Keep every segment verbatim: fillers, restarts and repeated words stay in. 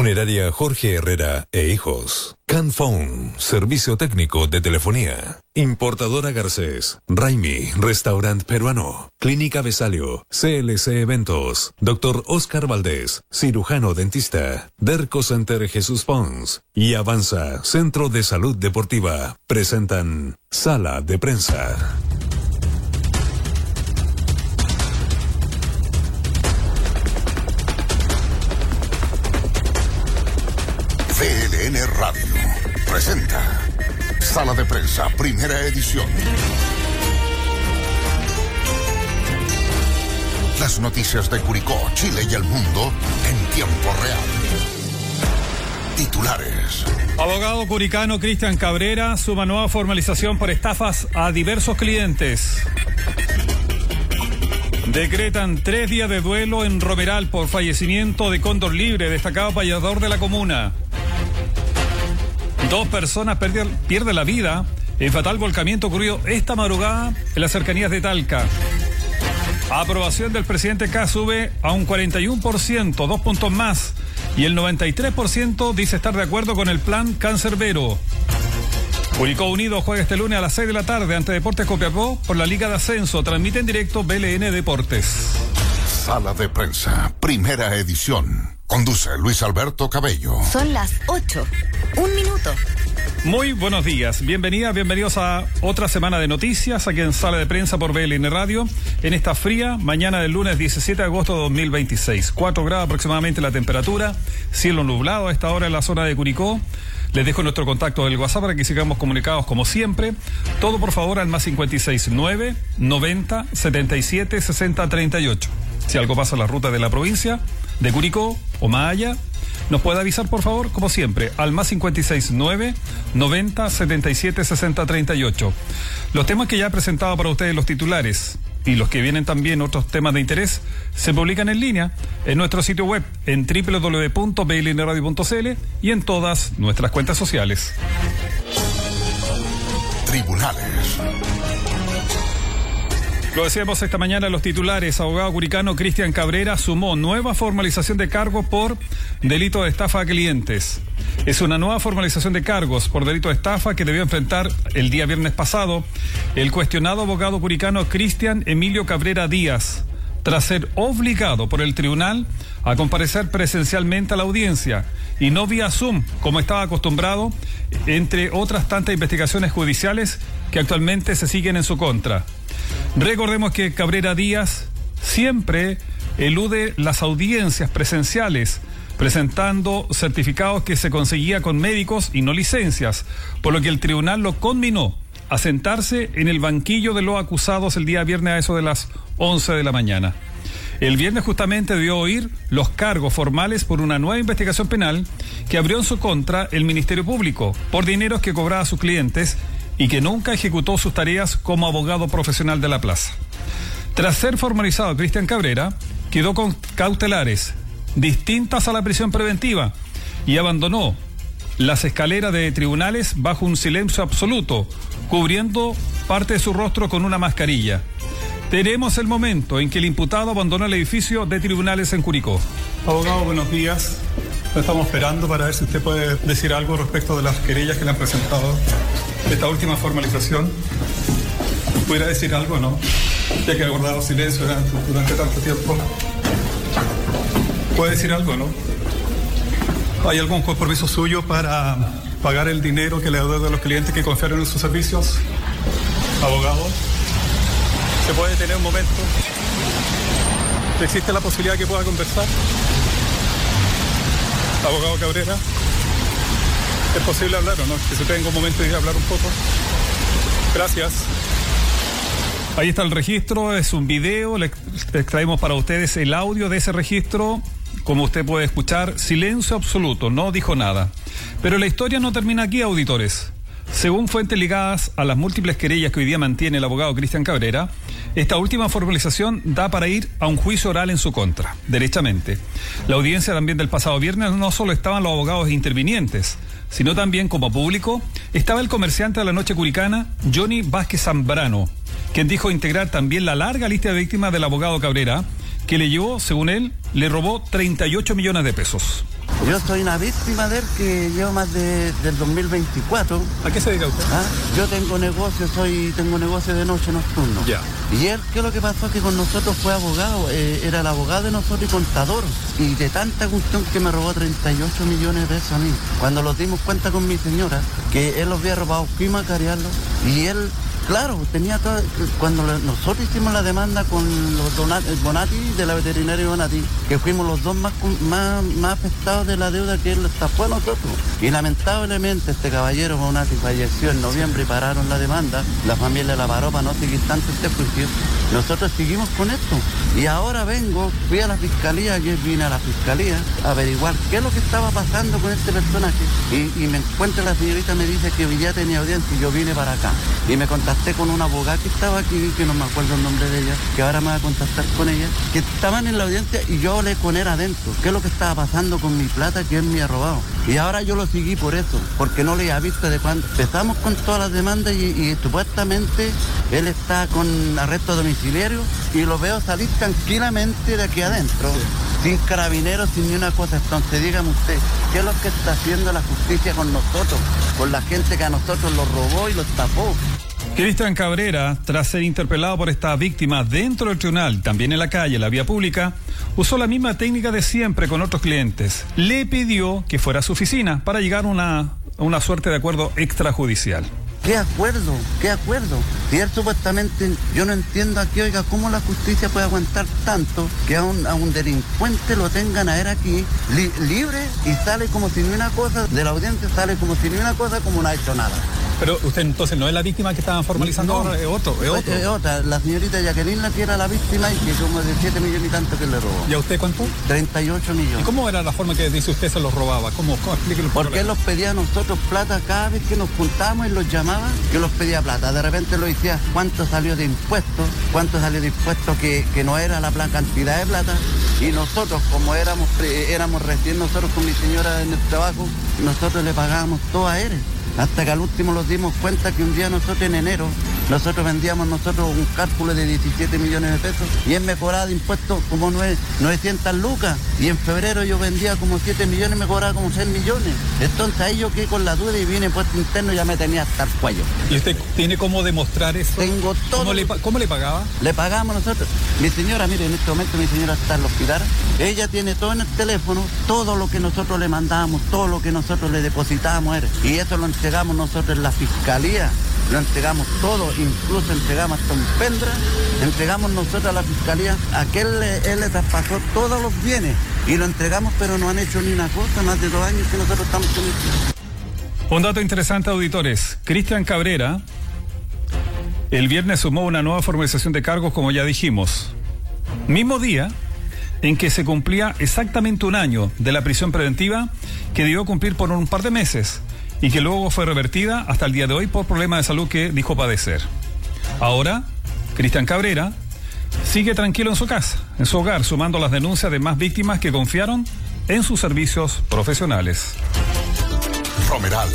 Funeraria Jorge Herrera e Hijos. Canphone, servicio técnico de telefonía. Importadora Garcés. Raimi, restaurante peruano. Clínica Besalio. C L C Eventos. Doctor Oscar Valdés, cirujano dentista. Derco Center Jesús Pons. Y Avanza, Centro de Salud Deportiva. Presentan Sala de Prensa. C L N Radio presenta Sala de Prensa, primera edición. Las noticias de Curicó, Chile y el mundo en tiempo real. Titulares. Abogado curicano Cristian Cabrera suma nueva formalización por estafas a diversos clientes. Decretan tres días de duelo en Romeral por fallecimiento de Cóndor Libre, destacado payador de la comuna. Dos personas pierden, pierden la vida en fatal volcamiento ocurrido esta madrugada en las cercanías de Talca. Aprobación del presidente K sube a un cuarenta y uno por ciento, dos puntos más, y el noventa y tres por ciento dice estar de acuerdo con el plan Cancerbero. Curicó Unido juega este lunes a las seis de la tarde ante Deportes Copiapó por la Liga de Ascenso. Transmite en directo B L N Deportes. Sala de Prensa, primera edición. Conduce Luis Alberto Cabello. Son las ocho. Un minuto. Muy buenos días. Bienvenidas, bienvenidos a otra semana de noticias aquí en Sala de Prensa por B L N Radio. En esta fría mañana del lunes diecisiete de agosto de dos mil veintiséis. cuatro grados aproximadamente la temperatura. Cielo nublado a esta hora en la zona de Curicó. Les dejo nuestro contacto del WhatsApp para que sigamos comunicados como siempre. Todo por favor al más cincuenta y seis nueve, noventa, setenta y siete, sesenta, treinta y ocho. Si algo pasa en la ruta de la provincia de Curicó o más allá, nos puede avisar por favor, como siempre, al más cincuenta y seis nueve, noventa, setenta y siete, sesenta, treinta y ocho. Los temas que ya he presentado para ustedes, los titulares, y los que vienen también otros temas de interés, se publican en línea en nuestro sitio web en doble u doble u doble u punto b l n radio punto c l y en todas nuestras cuentas sociales. Tribunales. Lo decíamos esta mañana en los titulares. Abogado curicano Cristian Cabrera sumó nueva formalización de cargos por delito de estafa a clientes. Es una nueva formalización de cargos por delito de estafa que debió enfrentar el día viernes pasado el cuestionado abogado curicano Cristian Emilio Cabrera Díaz, tras ser obligado por el tribunal a comparecer presencialmente a la audiencia y no vía Zoom, como estaba acostumbrado, entre otras tantas investigaciones judiciales que actualmente se siguen en su contra. Recordemos que Cabrera Díaz siempre elude las audiencias presenciales, presentando certificados que se conseguía con médicos y no licencias, por lo que el tribunal lo conminó a sentarse en el banquillo de los acusados el día viernes a eso de las once de la mañana. El viernes justamente debió oír los cargos formales por una nueva investigación penal que abrió en su contra el Ministerio Público por dineros que cobraba a sus clientes y que nunca ejecutó sus tareas como abogado profesional de la plaza. Tras ser formalizado, Cristian Cabrera quedó con cautelares distintas a la prisión preventiva y abandonó las escaleras de tribunales bajo un silencio absoluto, cubriendo parte de su rostro con una mascarilla. Tenemos el momento en que el imputado abandonó el edificio de tribunales en Curicó. Abogado, buenos días. Lo estamos esperando para ver si usted puede decir algo respecto de las querellas que le han presentado, de esta última formalización. ¿Pudiera decir algo o no? Ya que ha guardado silencio durante, durante tanto tiempo. ¿Puede decir algo o no? ¿Hay algún compromiso suyo para pagar el dinero que le deuda a los clientes que confiaron en sus servicios? Abogado, ¿se puede tener un momento? ¿Existe la posibilidad que pueda conversar? Abogado Cabrera, ¿es posible hablar o no? Que se tenga un momento y hablar un poco. Gracias. Ahí está el registro, es un video, le extraemos para ustedes el audio de ese registro. Como usted puede escuchar, silencio absoluto, no dijo nada. Pero la historia no termina aquí, auditores. Según fuentes ligadas a las múltiples querellas que hoy día mantiene el abogado Cristian Cabrera, esta última formalización da para ir a un juicio oral en su contra, derechamente. La audiencia también del pasado viernes no solo estaban los abogados intervinientes, sino también como público estaba el comerciante de la noche curicana, Johnny Vázquez Zambrano, quien dijo integrar también la larga lista de víctimas del abogado Cabrera, que le llevó, según él, le robó treinta y ocho millones de pesos. Yo soy una víctima de él que llevo más de, del dos mil veinticuatro. ¿A qué se dedica usted? ¿Ah? Yo tengo negocio, soy tengo negocio de noche nocturno. Ya. Y él, ¿qué es lo que pasó? Que con nosotros fue abogado, eh, era el abogado de nosotros y contador. Y de tanta cuestión que me robó treinta y ocho millones de pesos a mí. Cuando nos dimos cuenta con mi señora, que él los había robado, fuimos a carearlo. Y él, claro, tenía todo. Cuando le, nosotros hicimos la demanda con los Donati, Bonati, de la veterinaria Bonati, que fuimos los dos más, más, más afectados de la deuda que él tapó a nosotros. Y lamentablemente este caballero Bonati falleció en noviembre y pararon la demanda. La familia la paró para no seguir tanto este juicio. Nosotros seguimos con esto. Y ahora vengo, fui a la fiscalía, ayer vine a la fiscalía a averiguar qué es lo que estaba pasando con este personaje. Y, y me encuentra la señorita, me dice que ya tenía audiencia y yo vine para acá. Y me contacté con una abogada que estaba aquí, que no me acuerdo el nombre de ella, que ahora me va a contactar con ella, que estaban en la audiencia y yo hablé con él adentro. ¿Qué es lo que estaba pasando con mi plata que él me ha robado? Y ahora yo lo seguí por eso, porque no le había visto de cuándo. Empezamos con todas las demandas y, y supuestamente él está con arresto domiciliario y lo veo salir tranquilamente de aquí adentro, sí, sin carabineros, sin ni una cosa. Entonces dígame usted, ¿qué es lo que está haciendo la justicia con nosotros, con la gente que a nosotros lo robó y lo tapó? Cristian Cabrera, tras ser interpelado por esta víctima dentro del tribunal, también en la calle, en la vía pública, usó la misma técnica de siempre con otros clientes. Le pidió que fuera a su oficina para llegar a una, a una suerte de acuerdo extrajudicial. ¿Qué acuerdo? ¿Qué acuerdo? Si él supuestamente, yo no entiendo aquí, oiga, cómo la justicia puede aguantar tanto que a un, a un delincuente lo tengan a él aquí li, libre y sale como si ni una cosa, de la audiencia sale como si ni una cosa, como no ha hecho nada. Pero usted entonces no es la víctima que estaban formalizando ahora, no, es otro, es otro. Es otra, la señorita Jacqueline, la que era la víctima y que como de siete millones y tanto que le robó. ¿Y a usted cuánto? treinta y ocho millones. ¿Y cómo era la forma que dice usted se los robaba? ¿Cómo? ¿Cómo? Explíquelo. Porque él los pedía a nosotros plata cada vez que nos juntábamos y los llamaba, yo los pedía plata. De repente lo decía, ¿cuánto salió de impuestos? ¿Cuánto salió de impuestos que, que no era la plan cantidad de plata? Y nosotros, como éramos, éramos recién nosotros con mi señora en el trabajo, nosotros le pagábamos todo a él. Hasta que al último nos dimos cuenta que un día nosotros en enero, nosotros vendíamos nosotros un cálculo de diecisiete millones de pesos y él me cobraba de impuestos como novecientas lucas y en febrero yo vendía como siete millones y me cobraba como seis millones. Entonces ahí yo quedé con la duda y vine impuesto interno y ya me tenía hasta el cuello. ¿Y usted tiene cómo demostrar eso? Tengo todo. ¿Cómo le, cómo le pagaba? Le pagamos nosotros. Mi señora, mire, en este momento mi señora está en el hospital. Ella tiene todo en el teléfono, todo lo que nosotros le mandábamos, todo lo que nosotros le depositábamos. Y eso lo entregamos nosotros en la fiscalía. Lo entregamos todo, incluso entregamos hasta un pendra, entregamos nosotros a la fiscalía, a que él, él le traspasó todos los bienes y lo entregamos, pero no han hecho ni una cosa, más de dos años que nosotros estamos con esto. Un dato interesante, auditores. Cristian Cabrera el viernes sumó una nueva formalización de cargos, como ya dijimos. Mismo día en que se cumplía exactamente un año de la prisión preventiva que debió cumplir por un par de meses y que luego fue revertida hasta el día de hoy por problemas de salud que dijo padecer. Ahora, Cristian Cabrera sigue tranquilo en su casa, en su hogar, sumando las denuncias de más víctimas que confiaron en sus servicios profesionales. Romeral.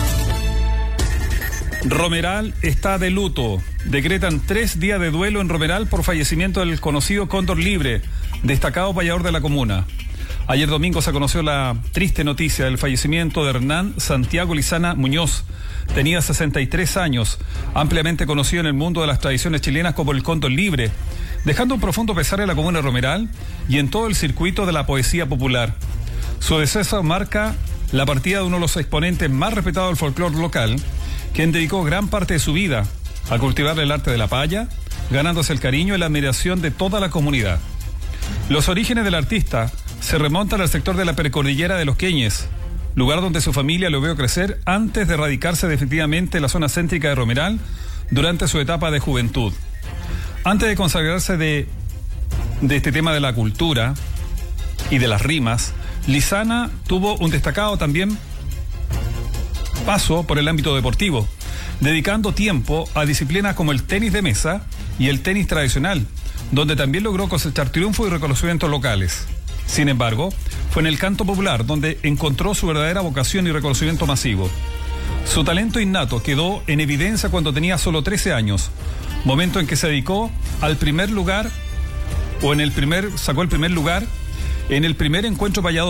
Romeral está de luto. Decretan tres días de duelo en Romeral por fallecimiento del conocido Cóndor Libre, destacado payador de la comuna. Ayer domingo se conoció la triste noticia del fallecimiento de Hernán Santiago Lizana Muñoz. Tenía sesenta y tres años, ampliamente conocido en el mundo de las tradiciones chilenas como el Cóndor Libre, dejando un profundo pesar en la comuna de Romeral y en todo el circuito de la poesía popular. Su deceso marca la partida de uno de los exponentes más respetados del folclore local, quien dedicó gran parte de su vida a cultivar el arte de la paya, ganándose el cariño y la admiración de toda la comunidad. Los orígenes del artista se remontan al sector de la precordillera de Los Queñes, lugar donde su familia lo vio crecer antes de radicarse definitivamente en la zona céntrica de Romeral durante su etapa de juventud. Antes de consagrarse de, de este tema de la cultura y de las rimas, Lizana tuvo un destacado también paso por el ámbito deportivo, dedicando tiempo a disciplinas como el tenis de mesa y el tenis tradicional, donde también logró cosechar triunfos y reconocimientos locales. Sin embargo, fue en el canto popular donde encontró su verdadera vocación y reconocimiento masivo. Su talento innato quedó en evidencia cuando tenía solo trece años, momento en que se dedicó al primer lugar, o en el primer, sacó el primer lugar en el primer encuentro payadores,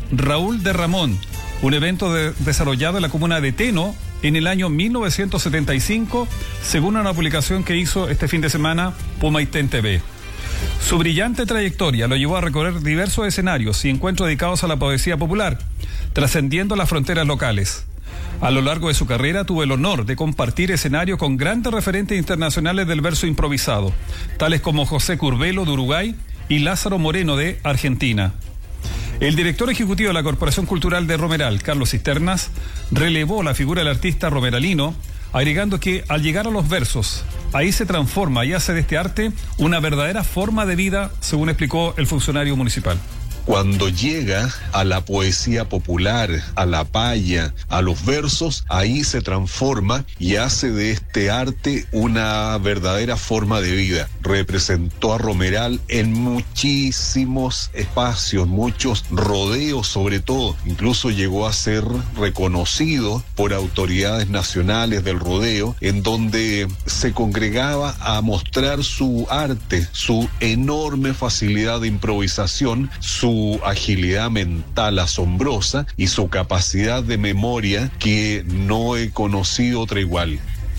Raúl de Ramón, un evento de, desarrollado en la comuna de Teno en el año mil novecientos setenta y cinco, según una publicación que hizo este fin de semana Pumaitén T V. Su brillante trayectoria lo llevó a recorrer diversos escenarios y encuentros dedicados a la poesía popular, trascendiendo las fronteras locales. A lo largo de su carrera tuvo el honor de compartir escenario con grandes referentes internacionales del verso improvisado, tales como José Curbelo de Uruguay y Lázaro Moreno de Argentina. El director ejecutivo de la Corporación Cultural de Romeral, Carlos Cisternas, relevó la figura del artista romeralino, agregando que al llegar a los versos, ahí se transforma y hace de este arte una verdadera forma de vida, según explicó el funcionario municipal. Cuando llega a la poesía popular, a la paya, a los versos, ahí se transforma y hace de este arte una verdadera forma de vida. Representó a Romeral en muchísimos espacios, muchos rodeos sobre todo. Incluso llegó a ser reconocido por autoridades nacionales del rodeo, en donde se congregaba a mostrar su arte, su enorme facilidad de improvisación, su su agilidad mental asombrosa y su capacidad de memoria que no he conocido otra igual.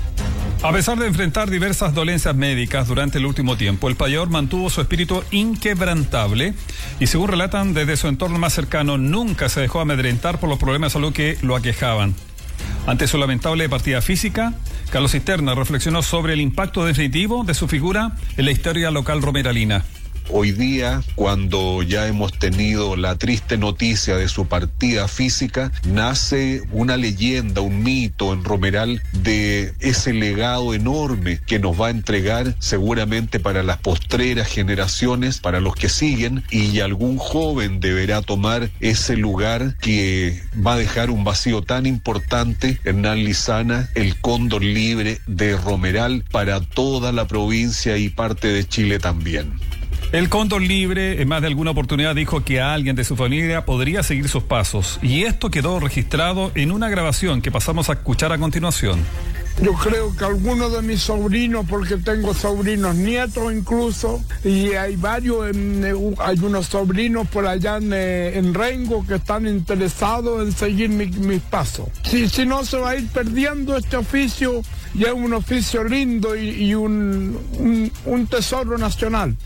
A pesar de enfrentar diversas dolencias médicas durante el último tiempo, el payador mantuvo su espíritu inquebrantable y, según relatan desde su entorno más cercano, nunca se dejó amedrentar por los problemas de salud que lo aquejaban. Ante su lamentable partida física, Carlos Cisterna reflexionó sobre el impacto definitivo de su figura en la historia local romeralina. Hoy día, cuando ya hemos tenido la triste noticia de su partida física, nace una leyenda, un mito en Romeral de ese legado enorme que nos va a entregar seguramente para las postreras generaciones, para los que siguen, y algún joven deberá tomar ese lugar que va a dejar un vacío tan importante. Hernán Lizana, el cóndor libre de Romeral para toda la provincia y parte de Chile también. El cóndor libre en más de alguna oportunidad dijo que alguien de su familia podría seguir sus pasos, y esto quedó registrado en una grabación que pasamos a escuchar a continuación. Yo creo que algunos de mis sobrinos, porque tengo sobrinos nietos incluso, y hay varios, en, hay unos sobrinos por allá en, en Rengo que están interesados en seguir mi, mis pasos. Si, si no, se va a ir perdiendo este oficio, y es un oficio lindo y, y un, un, un tesoro nacional.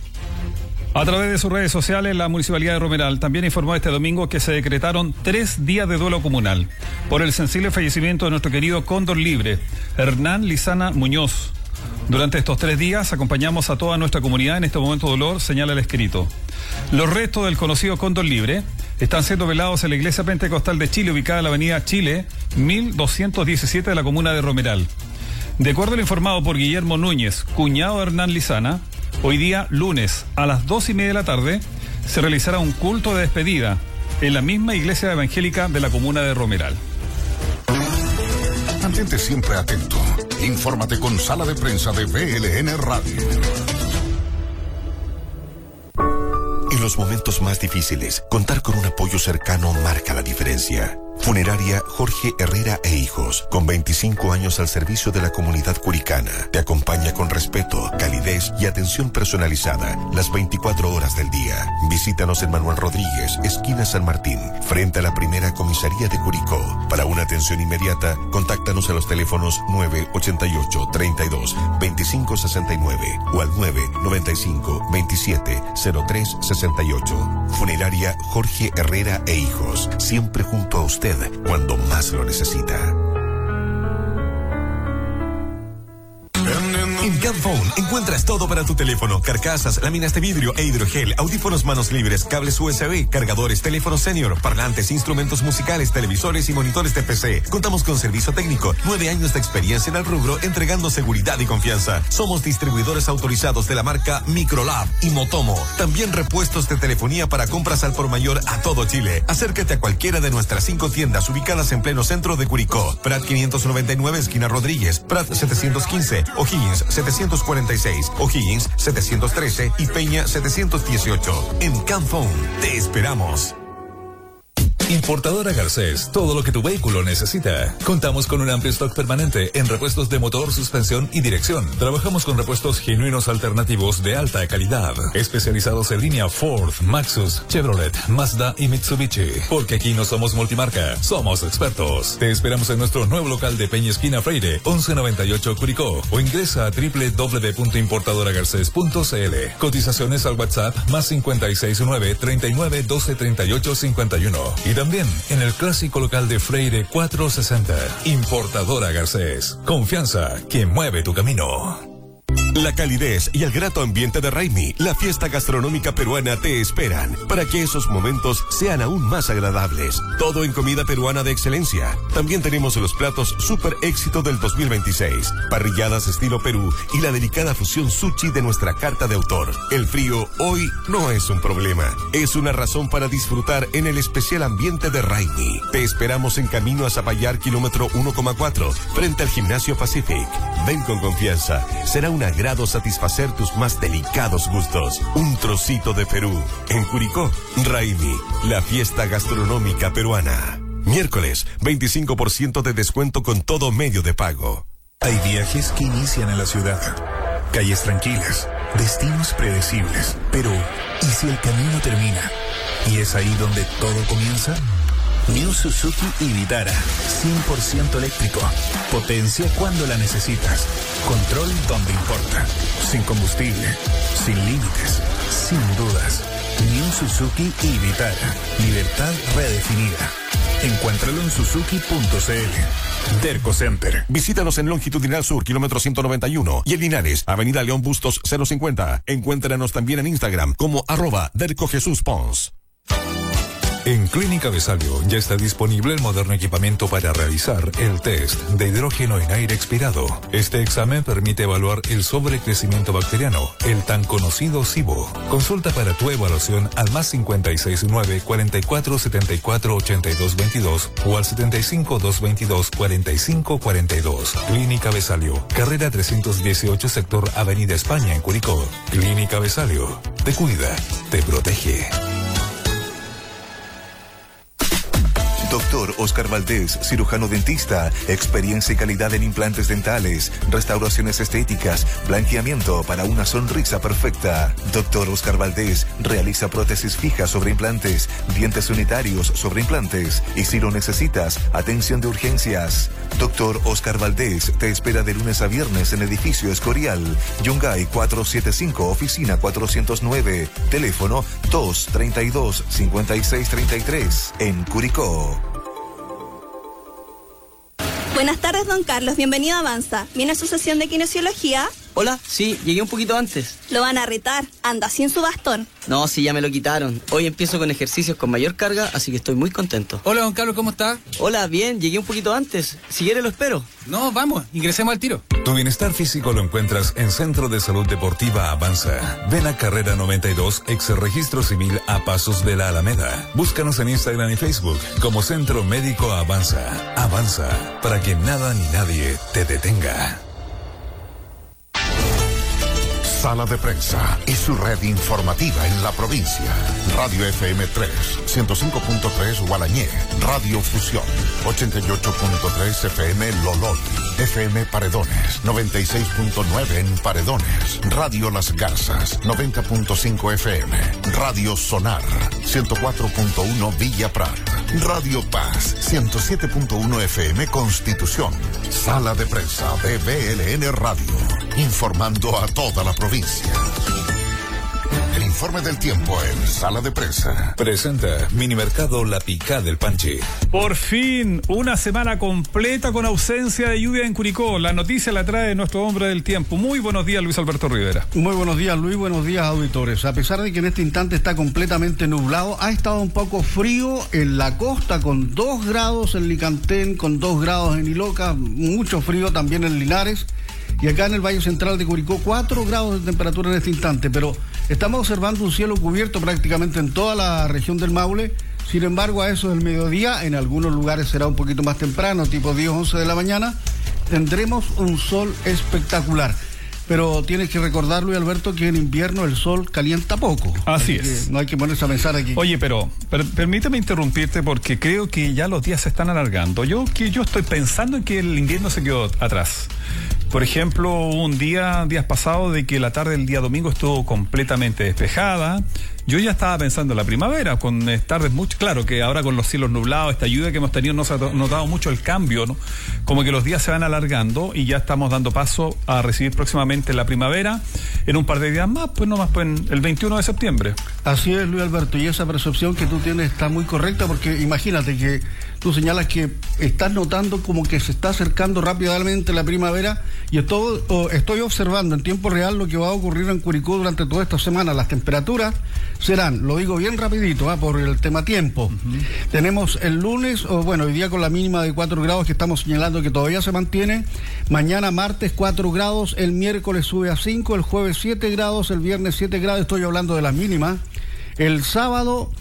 A través de sus redes sociales, la Municipalidad de Romeral también informó este domingo que se decretaron tres días de duelo comunal por el sensible fallecimiento de nuestro querido cóndor libre, Hernán Lizana Muñoz. Durante estos tres días acompañamos a toda nuestra comunidad en este momento de dolor, señala el escrito. Los restos del conocido cóndor libre están siendo velados en la Iglesia Pentecostal de Chile, ubicada en la avenida Chile, mil doscientos diecisiete de la comuna de Romeral. De acuerdo al informado por Guillermo Núñez, cuñado de Hernán Lizana, hoy día, lunes, a las dos y media de la tarde, se realizará un culto de despedida en la misma iglesia evangélica de la comuna de Romeral. Mantente siempre atento. Infórmate con Sala de Prensa de V L N Radio. En los momentos más difíciles, contar con un apoyo cercano marca la diferencia. Funeraria Jorge Herrera e Hijos, con veinticinco años al servicio de la comunidad curicana, te acompaña con respeto, calidez y atención personalizada las veinticuatro horas del día. Visítanos en Manuel Rodríguez, esquina San Martín, frente a la primera comisaría de Curicó. Para una atención inmediata, contáctanos a los teléfonos nueve ochenta y ocho, treinta y dos, veinticinco sesenta y nueve o al nueve noventa y cinco, veintisiete, cero tres sesenta y ocho. Funeraria Jorge Herrera e Hijos, siempre junto a usted cuando más lo necesita. En Camphone encuentras todo para tu teléfono: carcasas, láminas de vidrio e hidrogel, audífonos manos libres, cables U S B, cargadores, teléfonos senior, parlantes, instrumentos musicales, televisores y monitores de P C. Contamos con servicio técnico, nueve años de experiencia en el rubro, entregando seguridad y confianza. Somos distribuidores autorizados de la marca Microlab y Motomo. También repuestos de telefonía para compras al por mayor a todo Chile. Acércate a cualquiera de nuestras cinco tiendas ubicadas en pleno centro de Curicó: Prat quinientos noventa y nueve, esquina Rodríguez; Prat setecientos quince, O'Higgins setecientos cuarenta y seis, O'Higgins setecientos trece y Peña setecientos dieciocho. En Camphone te esperamos. Importadora Garcés, todo lo que tu vehículo necesita. Contamos con un amplio stock permanente en repuestos de motor, suspensión y dirección. Trabajamos con repuestos genuinos alternativos de alta calidad, especializados en línea Ford, Maxus, Chevrolet, Mazda y Mitsubishi. Porque aquí no somos multimarca, somos expertos. Te esperamos en nuestro nuevo local de Peña Esquina Freire, once noventa y ocho Curicó, o ingresa a doble u doble u doble u punto importadora garcés punto c l. Cotizaciones al WhatsApp más cincuenta y seis nueve, treinta y nueve, doce, treinta y ocho, cincuenta y uno. Y también en el clásico local de Freire cuatrocientos sesenta. Importadora Garcés. Confianza que mueve tu camino. La calidez y el grato ambiente de Raimi, la fiesta gastronómica peruana, te esperan para que esos momentos sean aún más agradables. Todo en comida peruana de excelencia. También tenemos los platos super éxito del dos mil veintiséis, parrilladas estilo Perú y la delicada fusión sushi de nuestra carta de autor. El frío hoy no es un problema, es una razón para disfrutar en el especial ambiente de Raimi. Te esperamos en camino a Zapallar, kilómetro uno coma cuatro, frente al Gimnasio Pacific. Ven con confianza, será un agrado satisfacer tus más delicados gustos. Un trocito de Perú. En Curicó, Raimi, la fiesta gastronómica peruana. Miércoles, veinticinco por ciento de descuento con todo medio de pago. Hay viajes que inician en la ciudad. Calles tranquilas, destinos predecibles. Pero, ¿y si el camino termina? ¿Y es ahí donde todo comienza? New Suzuki y Vitara, cien por ciento eléctrico. Potencia cuando la necesitas. Control donde importa. Sin combustible, sin límites, sin dudas. New Suzuki y Vitara. Libertad redefinida. Encuéntralo en suzuki punto c l. Derco Center. Visítanos en Longitudinal Sur, kilómetro ciento noventa y uno. Y en Linares, Avenida León Bustos cero cincuenta. Encuéntranos también en Instagram como arroba Derco Jesús Pons. En Clínica Besalio ya está disponible el moderno equipamiento para realizar el test de hidrógeno en aire expirado. Este examen permite evaluar el sobrecrecimiento bacteriano, el tan conocido SIBO. Consulta para tu evaluación al más cincuenta y seis nueve, cuarenta y cuatro, setenta y cuatro, ochenta y dos veintidós o al setenta y cinco, doscientos veintidós, cuarenta y cinco cuarenta y dos. Clínica Besalio, carrera trescientos dieciocho, sector Avenida España en Curicó. Clínica Besalio, te cuida, te protege. Doctor Oscar Valdés, cirujano dentista, experiencia y calidad en implantes dentales, restauraciones estéticas, blanqueamiento para una sonrisa perfecta. Doctor Oscar Valdés realiza prótesis fijas sobre implantes, dientes unitarios sobre implantes y si lo necesitas, atención de urgencias. Doctor Oscar Valdés te espera de lunes a viernes en edificio Escorial, Yungay cuatrocientos setenta y cinco, oficina cuatrocientos nueve, teléfono dos treinta y dos, cincuenta y seis treinta y tres, en Curicó. Buenas tardes, don Carlos. Bienvenido a Avanza. ¿Viene a su sesión de kinesiología? Hola, sí, llegué un poquito antes. Lo van a retar. Anda sin su bastón. No, sí, ya me lo quitaron. Hoy empiezo con ejercicios con mayor carga, así que estoy muy contento. Hola, don Carlos, ¿cómo está? Hola, bien, llegué un poquito antes. Si quiere lo espero. No, vamos, ingresemos al tiro. Tu bienestar físico lo encuentras en Centro de Salud Deportiva Avanza. Ven a Carrera noventa y dos, ex registro civil a pasos de la Alameda. Búscanos en Instagram y Facebook como Centro Médico Avanza. Avanza, para que nada ni nadie te detenga. Sala de Prensa y su red informativa en la provincia. Radio F M tres, ciento cinco punto tres Gualañé. Radio Fusión, ochenta y ocho punto tres F M Lolol. F M Paredones, noventa y seis punto nueve en Paredones. Radio Las Garzas, noventa punto cinco F M. Radio Sonar, ciento cuatro punto uno Villa Prat. Radio Paz, ciento siete punto uno F M Constitución. Sala de Prensa de B L N Radio, informando a toda la provincia. El informe del tiempo en Sala de Prensa. Presenta Minimercado La Picá del Panche. Por fin, una semana completa con ausencia de lluvia en Curicó. La noticia la trae nuestro hombre del tiempo. Muy buenos días, Luis Alberto Rivera. Muy buenos días, Luis. Buenos días, auditores. A pesar de que en este instante está completamente nublado, ha estado un poco frío en la costa, con dos grados en Licantén, con dos grados en Iloca, mucho frío también en Linares. Y acá en el Valle Central de Curicó, cuatro grados de temperatura en este instante, pero estamos observando un cielo cubierto prácticamente en toda la región del Maule. Sin embargo, a eso del mediodía, en algunos lugares será un poquito más temprano, tipo diez, once de la mañana, tendremos un sol espectacular. pero tienes que recordar, Luis Alberto, que en invierno el sol calienta poco. Así, así es. No hay que ponerse a pensar aquí. Oye, pero per, permíteme interrumpirte porque creo que ya los días se están alargando. Yo que yo estoy pensando en que el invierno se quedó atrás. Por ejemplo, un día, días pasados, de que la tarde del día domingo estuvo completamente despejada. Yo ya estaba pensando en la primavera, con tardes mucho, claro que ahora con los cielos nublados, esta lluvia que hemos tenido, nos ha notado mucho el cambio, ¿no? Como que los días se van alargando y ya estamos dando paso a recibir próximamente la primavera en un par de días más, pues no más, pues el veintiuno de septiembre. Así es, Luis Alberto, y esa percepción que tú tienes está muy correcta, porque imagínate que tú señalas que estás notando como que se está acercando rápidamente la primavera, y estoy, estoy observando en tiempo real lo que va a ocurrir en Curicó durante toda esta semana. Las temperaturas serán, lo digo bien rapidito, ¿eh? por el tema tiempo. Uh-huh. Tenemos el lunes, o bueno, hoy día con la mínima de cuatro grados que estamos señalando que todavía se mantiene. Mañana martes cuatro grados, el miércoles sube a cinco, el jueves siete grados, el viernes siete grados, estoy hablando de las mínimas. El sábado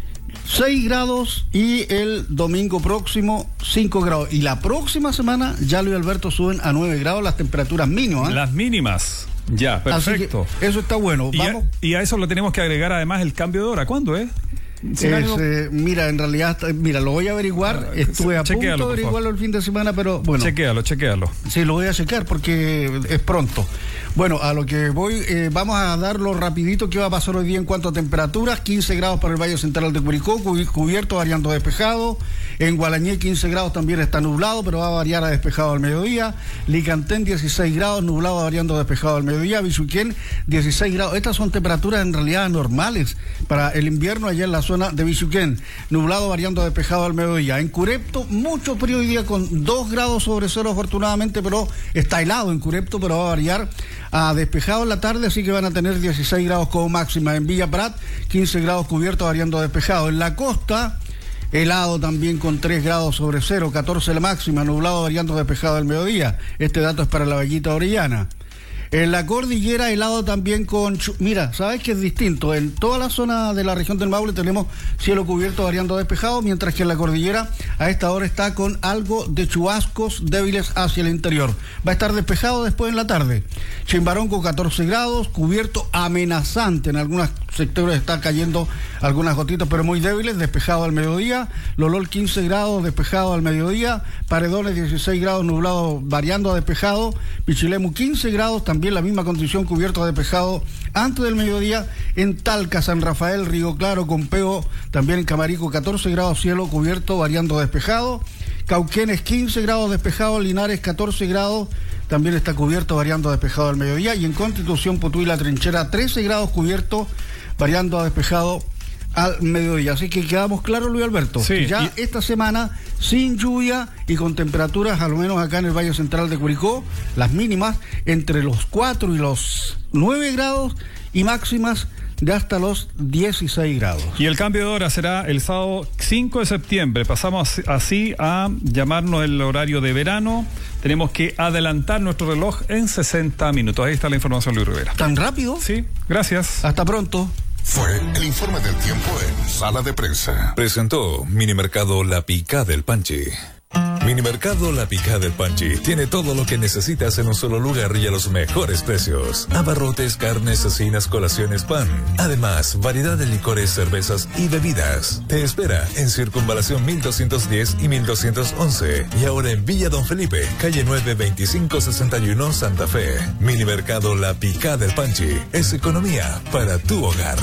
seis grados y el domingo próximo cinco grados. Y la próxima semana ya, Luis Alberto, suben a nueve grados las temperaturas mínimas. ¿eh? Las mínimas. Ya, perfecto. Eso está bueno. Y Vamos. A, y a eso lo tenemos que agregar además el cambio de hora. ¿Cuándo es? Es, eh, mira, en realidad, mira, lo voy a averiguar. Estuve a punto de averiguarlo el fin de semana, pero bueno. Chequéalo, chequéalo. Sí, lo voy a chequear porque es pronto. Bueno, a lo que voy, eh, vamos a darlo rapidito. ¿Qué va a pasar hoy día en cuanto a temperaturas? quince grados para el Valle Central de Curicó, cubierto, variando despejado. En Gualañé quince grados, también está nublado, pero va a variar a despejado al mediodía. Licantén dieciséis grados, nublado, variando a despejado al mediodía. Bichuquén dieciséis grados. Estas son temperaturas en realidad normales para el invierno allá en la zona de Bichuquén. Nublado, variando a despejado al mediodía. En Curepto, mucho frío hoy día con dos grados sobre cero afortunadamente, pero está helado en Curepto, pero va a variar a despejado en la tarde, así que van a tener dieciséis grados como máxima. En Villa Prat, quince grados cubierto, variando a despejado. En la costa, helado también con tres grados sobre cero, catorce la máxima, nublado, variando a despejado al mediodía. Este dato es para la Vallita Orellana. En la cordillera, helado también con... Mira, ¿sabes qué es distinto? En toda la zona de la región del Maule tenemos cielo cubierto, variando a despejado, mientras que en la cordillera a esta hora está con algo de chubascos débiles hacia el interior. Va a estar despejado después en la tarde. Chimbarón con catorce grados, cubierto amenazante. En algunos sectores está cayendo algunas gotitas, pero muy débiles, despejado al mediodía. Lolol quince grados, despejado al mediodía. Paredones dieciséis grados, nublado, variando a despejado. Pichilemu quince grados, también También la misma condición, cubierto de despejado antes del mediodía. En Talca, San Rafael, Río Claro, Compeo, también en Camarico catorce grados, cielo cubierto, variando despejado. Cauquenes quince grados, despejado. Linares catorce grados, también está cubierto, variando despejado al mediodía. Y en Constitución, Potú y La Trinchera trece grados, cubierto, variando a despejado al mediodía. Así que quedamos claros, Luis Alberto, sí, que ya y... esta semana sin lluvia y con temperaturas, al menos acá en el Valle Central de Curicó, las mínimas entre los cuatro y los nueve grados y máximas de hasta los dieciséis grados. Y el cambio de hora será el sábado cinco de septiembre. Pasamos así a llamarnos el horario de verano. Tenemos que adelantar nuestro reloj en sesenta minutos. Ahí está la información, Luis Rivera. ¿Tan rápido? Sí, gracias. Hasta pronto. Fue el informe del tiempo en Sala de Prensa. Presentó Minimercado La Picá del Panchi. Minimercado La Picá del Panchi tiene todo lo que necesitas en un solo lugar y a los mejores precios. Abarrotes, carnes, cecinas, colaciones, pan. Además, variedad de licores, cervezas y bebidas. Te espera en Circunvalación mil doscientos diez y mil doscientos once. Y ahora en Villa Don Felipe, calle nueve veinticinco sesenta y uno, Santa Fe. Minimercado La Picá del Panchi es economía para tu hogar.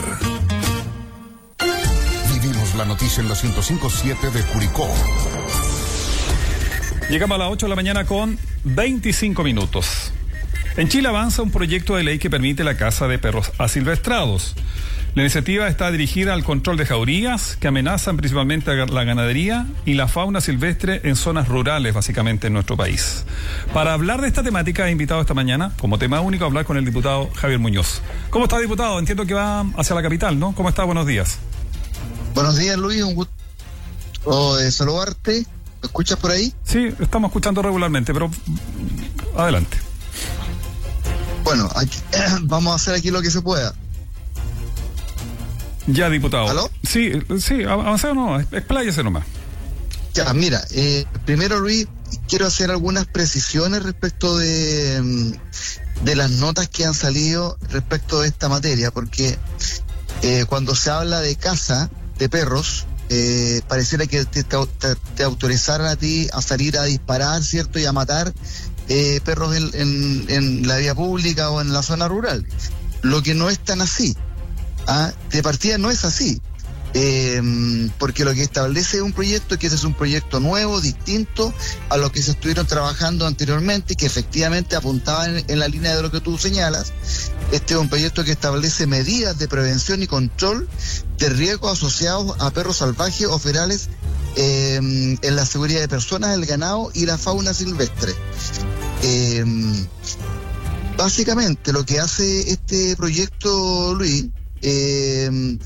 Vivimos la noticia en la ciento cinco punto siete de Curicó. Llegamos a las ocho de la mañana con veinticinco minutos. En Chile avanza un proyecto de ley que permite la caza de perros asilvestrados. La iniciativa está dirigida al control de jaurías que amenazan principalmente a la ganadería y la fauna silvestre en zonas rurales, básicamente en nuestro país. Para hablar de esta temática he invitado esta mañana, como tema único, a hablar con el diputado Javier Muñoz. ¿Cómo está, diputado? Entiendo que va hacia la capital, ¿no? ¿Cómo está? Buenos días. Buenos días, Luis. Un gusto oh, de saludarte. ¿Me escuchas por ahí? Sí, estamos escuchando regularmente, pero adelante. Bueno, aquí, vamos a hacer aquí lo que se pueda. Ya, diputado. ¿Aló? Sí, sí, avancemos nomás, expláyese nomás. Ya, mira, eh, primero, Luis, quiero hacer algunas precisiones respecto de, de las notas que han salido respecto de esta materia, porque eh, cuando se habla de caza de perros, eh, pareciera que te, te, te autorizaran a ti a salir a disparar, ¿cierto? Y a matar eh, perros en, en, en la vía pública o en la zona rural. Lo que no es tan así. ¿Ah? De partida no es así. Eh, porque lo que establece es un proyecto que ese es un proyecto nuevo, distinto a lo que se estuvieron trabajando anteriormente, que efectivamente apuntaban en, en la línea de lo que tú señalas. Este es un proyecto que establece medidas de prevención y control de riesgos asociados a perros salvajes o ferales eh, en la seguridad de personas, el ganado y la fauna silvestre. Eh, básicamente lo que hace este proyecto, Luis, eh,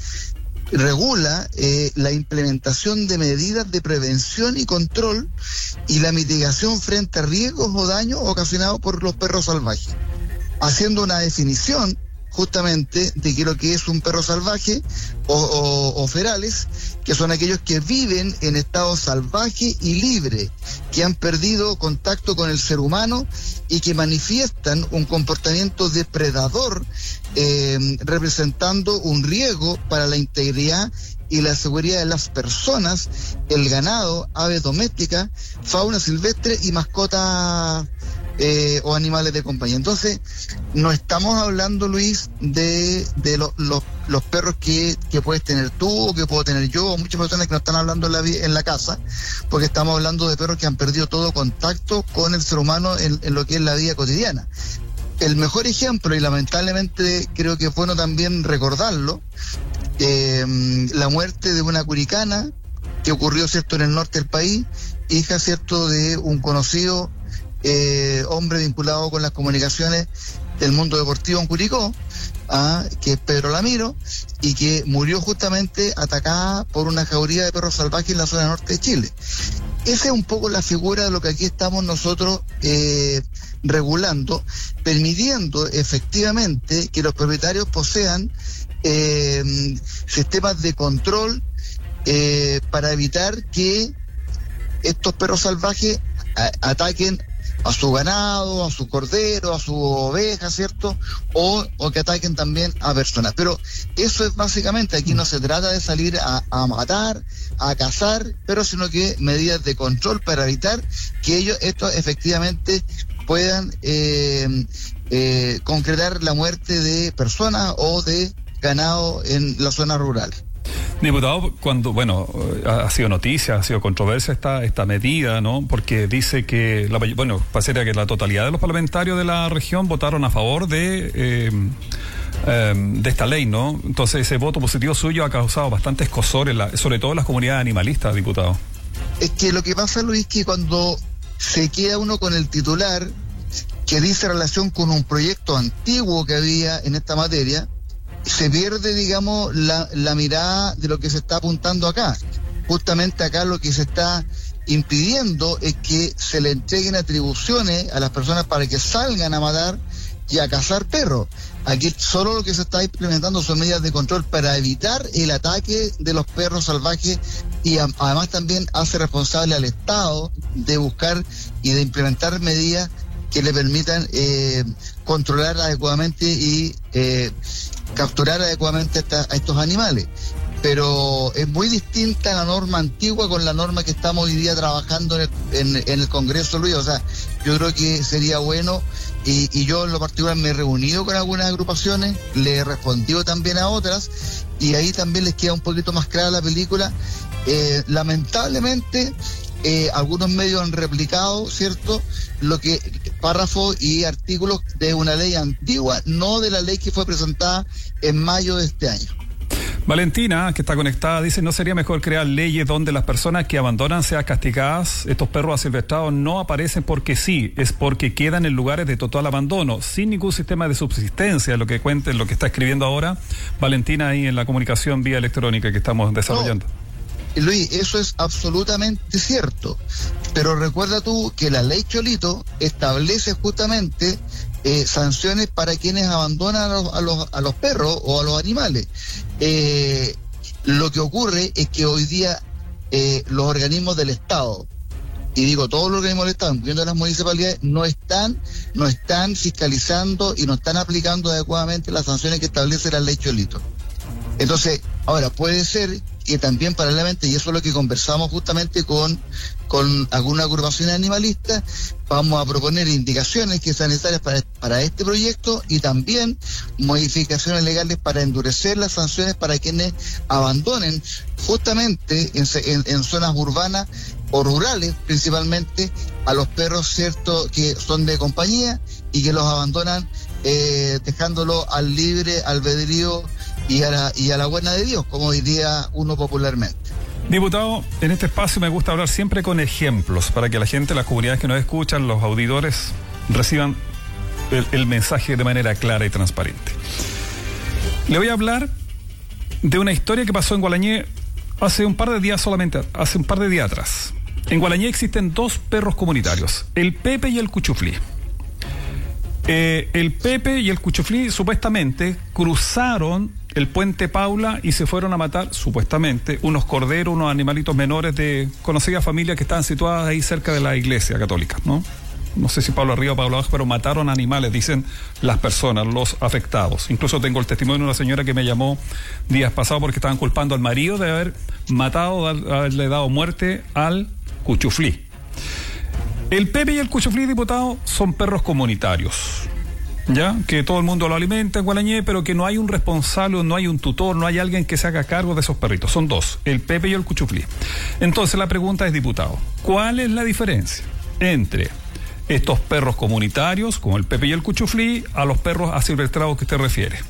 regula eh, la implementación de medidas de prevención y control y la mitigación frente a riesgos o daños ocasionados por los perros salvajes, haciendo una definición justamente de que lo que es un perro salvaje o, o, o ferales, que son aquellos que viven en estado salvaje y libre, que han perdido contacto con el ser humano y que manifiestan un comportamiento depredador, eh, representando un riesgo para la integridad y la seguridad de las personas, el ganado, aves domésticas, fauna silvestre y mascotas eh, o animales de compañía. Entonces, no estamos hablando, Luis, de, de lo, lo, los perros que, que puedes tener tú o que puedo tener yo, o muchas personas que no están hablando en la, en la casa, porque estamos hablando de perros que han perdido todo contacto con el ser humano en, en lo que es la vida cotidiana. El mejor ejemplo, y lamentablemente creo que es bueno también recordarlo, eh, la muerte de una curicana que ocurrió, cierto, en el norte del país, hija, cierto, de un conocido eh, hombre vinculado con las comunicaciones del mundo deportivo en Curicó, ah, que es Pedro Lamiro, y que murió justamente atacada por una jauría de perros salvajes en la zona norte de Chile. Esa es un poco la figura de lo que aquí estamos nosotros eh, regulando, permitiendo efectivamente que los propietarios posean eh, sistemas de control eh, para evitar que estos perros salvajes a, ataquen a su ganado, a su cordero, a su oveja, ¿cierto? O, o que ataquen también a personas. Pero eso es básicamente, aquí no se trata de salir a, a matar, a cazar, pero sino que medidas de control para evitar que ellos, estos efectivamente puedan eh, eh, concretar la muerte de personas o de ganado en la zona rural. Diputado, cuando, bueno, ha sido noticia, ha sido controversia esta esta medida, ¿no? Porque dice que, la, bueno, pareciera que la totalidad de los parlamentarios de la región votaron a favor de eh, eh, de esta ley, ¿no? Entonces ese voto positivo suyo ha causado bastante escozor, en la, sobre todo en las comunidades animalistas, diputado. Es que lo que pasa, Luis, que cuando se queda uno con el titular que dice relación con un proyecto antiguo que había en esta materia, se pierde, digamos, la, la mirada de lo que se está apuntando acá. Justamente acá lo que se está impidiendo es que se le entreguen atribuciones a las personas para que salgan a matar y a cazar perros. Aquí solo lo que se está implementando son medidas de control para evitar el ataque de los perros salvajes y a, además también hace responsable al Estado de buscar y de implementar medidas que le permitan eh, controlar adecuadamente y eh, capturar adecuadamente esta, a estos animales. Pero es muy distinta la norma antigua con la norma que estamos hoy día trabajando en el, en, en el Congreso, Luis. O sea, yo creo que sería bueno, y, y yo en lo particular me he reunido con algunas agrupaciones, le he respondido también a otras, y ahí también les queda un poquito más clara la película. Eh, lamentablemente, eh, algunos medios han replicado, ¿cierto?, lo que párrafos y artículos de una ley antigua, no de la ley que fue presentada en mayo de este año. Valentina, que está conectada, dice: ¿no sería mejor crear leyes donde las personas que abandonan sean castigadas? Estos perros asilvestrados no aparecen porque sí, es porque quedan en lugares de total abandono, sin ningún sistema de subsistencia, lo que cuenta, lo que está escribiendo ahora Valentina ahí en la comunicación vía electrónica que estamos desarrollando. No. Luis, eso es absolutamente cierto, pero recuerda tú que la ley Cholito establece justamente eh, sanciones para quienes abandonan a los, a los, a los perros o a los animales. Eh, lo que ocurre es que hoy día eh, los organismos del Estado y digo todos los organismos del Estado, incluyendo las municipalidades, no están, no están fiscalizando y no están aplicando adecuadamente las sanciones que establece la ley Cholito. Entonces, ahora puede ser que también paralelamente, y eso es lo que conversamos justamente con, con alguna agrupación animalista, vamos a proponer indicaciones que sean necesarias para, para este proyecto y también modificaciones legales para endurecer las sanciones para quienes abandonen justamente en, en, en zonas urbanas o rurales principalmente a los perros, cierto, que son de compañía y que los abandonan eh, dejándolo al libre albedrío y a, la, y a la buena de Dios, como diría uno popularmente. Diputado, en este espacio me gusta hablar siempre con ejemplos para que la gente, las comunidades que nos escuchan, los auditores, reciban el, el mensaje de manera clara y transparente. Le voy a hablar de una historia que pasó en Gualañé hace un par de días solamente, hace un par de días atrás. En Gualañé existen dos perros comunitarios, el Pepe y el Cuchuflí. Eh, el Pepe y el Cuchuflí supuestamente cruzaron el puente Paula y se fueron a matar, supuestamente, unos corderos, unos animalitos menores de conocidas familias que estaban situadas ahí cerca de la iglesia católica, ¿no? No sé si Pablo arriba o Pablo abajo, pero mataron animales, dicen las personas, los afectados. Incluso tengo el testimonio de una señora que me llamó días pasados porque estaban culpando al marido de haber matado, de haberle dado muerte al Cuchuflí. El Pepe y el Cuchuflí, diputado, son perros comunitarios, ¿ya? Que todo el mundo lo alimenta en Gualañé, pero que no hay un responsable, no hay un tutor, no hay alguien que se haga cargo de esos perritos. Son dos, el Pepe y el Cuchuflí. Entonces la pregunta es, diputado, ¿cuál es la diferencia entre estos perros comunitarios, como el Pepe y el Cuchuflí, a los perros asilvestrados que usted refiere?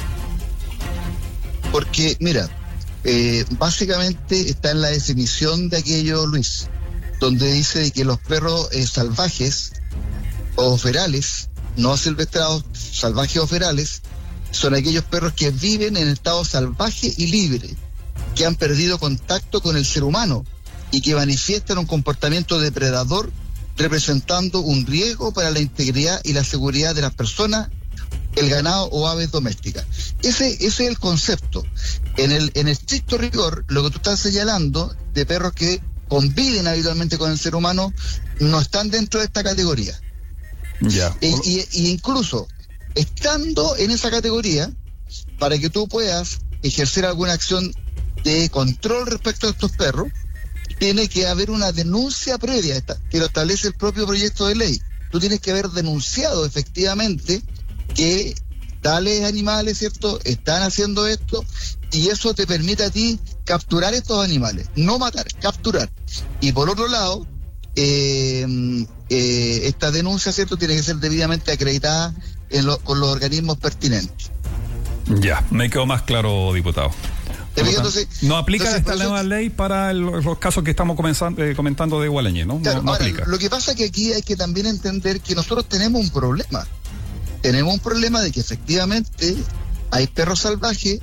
Porque, mira, eh, básicamente está en la definición de aquello, Luis, donde dice que los perros eh, salvajes o ferales, no asilvestrados, salvajes o ferales, son aquellos perros que viven en estado salvaje y libre, que han perdido contacto con el ser humano y que manifiestan un comportamiento depredador representando un riesgo para la integridad y la seguridad de las personas, el ganado o aves domésticas. Ese, ese es el concepto. En el, en estricto rigor, lo que tú estás señalando de perros que conviven habitualmente con el ser humano no están dentro de esta categoría. Ya. E, y, y incluso estando en esa categoría, para que tú puedas ejercer alguna acción de control respecto a estos perros, tiene que haber una denuncia previa, esta, que lo establece el propio proyecto de ley. Tú tienes que haber denunciado efectivamente que tales animales, ¿cierto?, están haciendo esto, y eso te permite a ti capturar estos animales, no matar, capturar. Y por otro lado, eh, eh, esta denuncia, ¿cierto?, tiene que ser debidamente acreditada en lo, con los organismos pertinentes. Ya, me quedó más claro, diputado. Entonces, no aplica entonces, esta nueva ley para el, los casos que estamos comenzando, eh, comentando de Gualañé, ¿no? Claro, no, no ahora, aplica. Lo que pasa es que aquí hay que también entender que nosotros tenemos un problema. Tenemos un problema de que efectivamente hay perros salvajes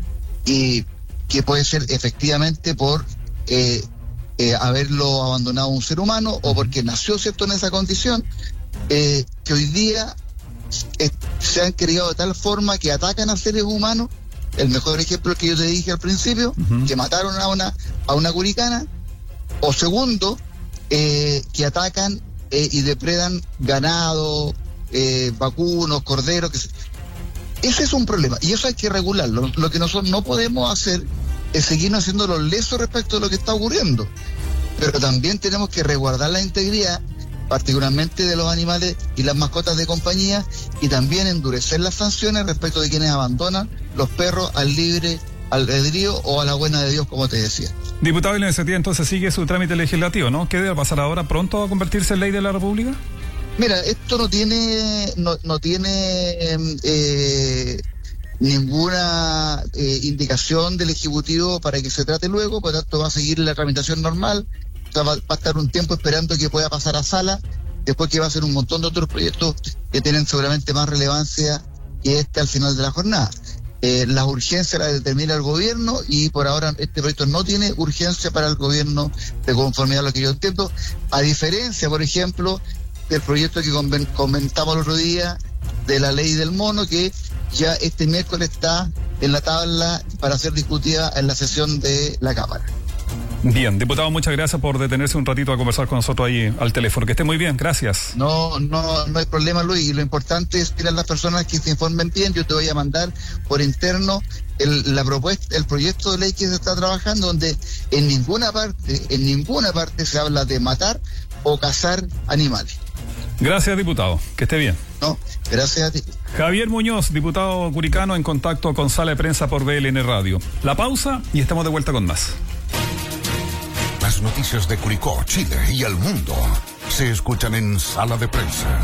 y que puede ser efectivamente por eh, eh, haberlo abandonado un ser humano o porque nació, ¿cierto?, en esa condición, eh, que hoy día eh, se han criado de tal forma que atacan a seres humanos. El mejor ejemplo es que yo te dije al principio, uh-huh. que mataron a una a una curicana, o segundo, eh, que atacan eh, y depredan ganado, eh, vacunos, corderos. Que se... Ese es un problema, y eso hay que regularlo. Lo que nosotros no podemos hacer es seguirnos haciendo los lesos respecto a lo que está ocurriendo, pero también tenemos que resguardar la integridad, particularmente de los animales y las mascotas de compañía, y también endurecer las sanciones respecto de quienes abandonan los perros al libre albedrío o a la buena de Dios, como te decía. Diputado, y la iniciativa entonces sigue su trámite legislativo, ¿no? ¿Qué debe pasar ahora? ¿Pronto va a convertirse en ley de la República? Mira, esto no tiene no, no tiene eh, ninguna eh, indicación del Ejecutivo para que se trate luego, por lo tanto va a seguir la tramitación normal. O sea, va, va a estar un tiempo esperando que pueda pasar a sala, después que va a ser un montón de otros proyectos que tienen seguramente más relevancia que este al final de la jornada. Eh, las urgencias las determina el gobierno y por ahora este proyecto no tiene urgencia para el gobierno de conformidad a lo que yo entiendo, a diferencia, por ejemplo, del proyecto que comentamos el otro día de la ley del mono, que ya este miércoles está en la tabla para ser discutida en la sesión de la Cámara. Bien, diputado, muchas gracias por detenerse un ratito a conversar con nosotros ahí al teléfono. Que esté muy bien, gracias. No, no, no hay problema, Luis. Y lo importante es que las personas que se informen bien. Yo te voy a mandar por interno el, la propuesta, el proyecto de ley que se está trabajando, donde en ninguna parte, en ninguna parte se habla de matar o cazar animales. Gracias, diputado. Que esté bien. No, gracias a ti. Javier Muñoz, diputado curicano, en contacto con Sala de Prensa por B L N Radio. La pausa y estamos de vuelta con más. Las noticias de Curicó, Chile y el mundo se escuchan en Sala de Prensa.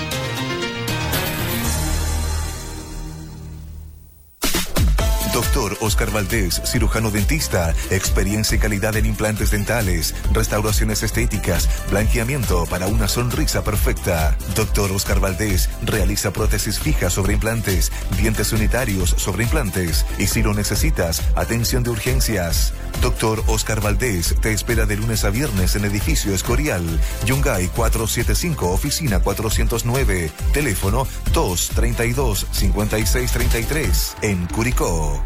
Doctor Oscar Valdés, cirujano dentista, experiencia y calidad en implantes dentales, restauraciones estéticas, blanqueamiento para una sonrisa perfecta. Doctor Oscar Valdés realiza prótesis fijas sobre implantes, dientes unitarios sobre implantes y si lo necesitas, atención de urgencias. Doctor Oscar Valdés te espera de lunes a viernes en edificio Escorial, Yungay cuatrocientos setenta y cinco, oficina cuatrocientos nueve, teléfono dos treinta y dos, cincuenta y seis treinta y tres, en Curicó.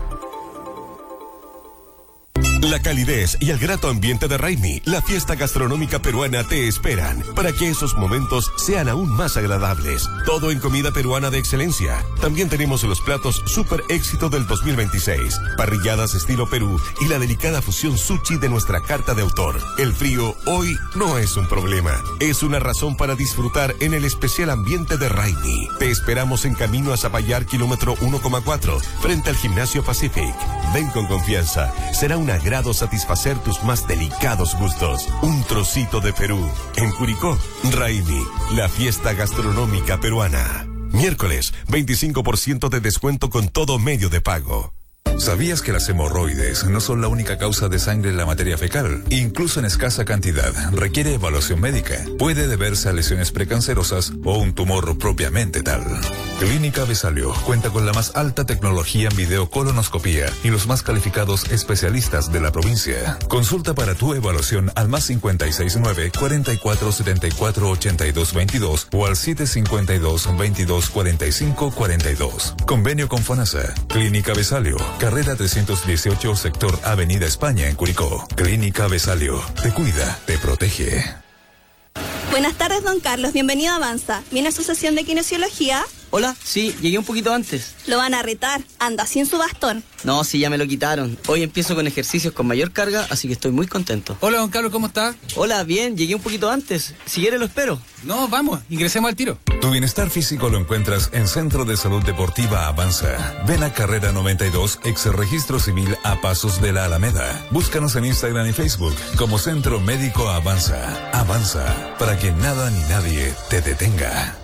La calidez y el grato ambiente de Raimi, la fiesta gastronómica peruana, te esperan para que esos momentos sean aún más agradables. Todo en comida peruana de excelencia. También tenemos los platos super éxito del dos mil veintiséis, parrilladas estilo Perú y la delicada fusión sushi de nuestra carta de autor. El frío hoy no es un problema, es una razón para disfrutar en el especial ambiente de Raimi. Te esperamos en camino a Zapallar, kilómetro uno coma cuatro, frente al Gimnasio Pacific. Ven con confianza, será una agrado satisfacer tus más delicados gustos. Un trocito de Perú. En Curicó, Raimi, la fiesta gastronómica peruana. Miércoles, veinticinco por ciento de descuento con todo medio de pago. ¿Sabías que las hemorroides no son la única causa de sangre en la materia fecal? Incluso en escasa cantidad, requiere evaluación médica. Puede deberse a lesiones precancerosas o un tumor propiamente tal. Clínica Besalio cuenta con la más alta tecnología en videocolonoscopía y los más calificados especialistas de la provincia. Consulta para tu evaluación al más cincuenta y seis nueve, cuarenta y cuatro setenta y cuatro ochenta y dos veintidós o al siete cincuenta y dos, veintidós cuarenta y cinco cuarenta y dos. Convenio con FONASA. Clínica Besalio, carrera trescientos dieciocho, sector Avenida España, en Curicó. Clínica Besalio, te cuida, te protege. Buenas tardes, don Carlos. Bienvenido a Avanza. ¿Viene a su sesión de kinesiología? Hola, sí, llegué un poquito antes. Lo van a retar. Anda sin su bastón. No, sí, ya me lo quitaron. Hoy empiezo con ejercicios con mayor carga, así que estoy muy contento. Hola, don Carlos, ¿cómo está? Hola, bien, llegué un poquito antes. Si quiere lo espero. No, vamos, ingresemos al tiro. Tu bienestar físico lo encuentras en Centro de Salud Deportiva Avanza. Ven a Carrera noventa y dos, ex registro civil a pasos de la Alameda. Búscanos en Instagram y Facebook como Centro Médico Avanza. Avanza, para que nada ni nadie te detenga.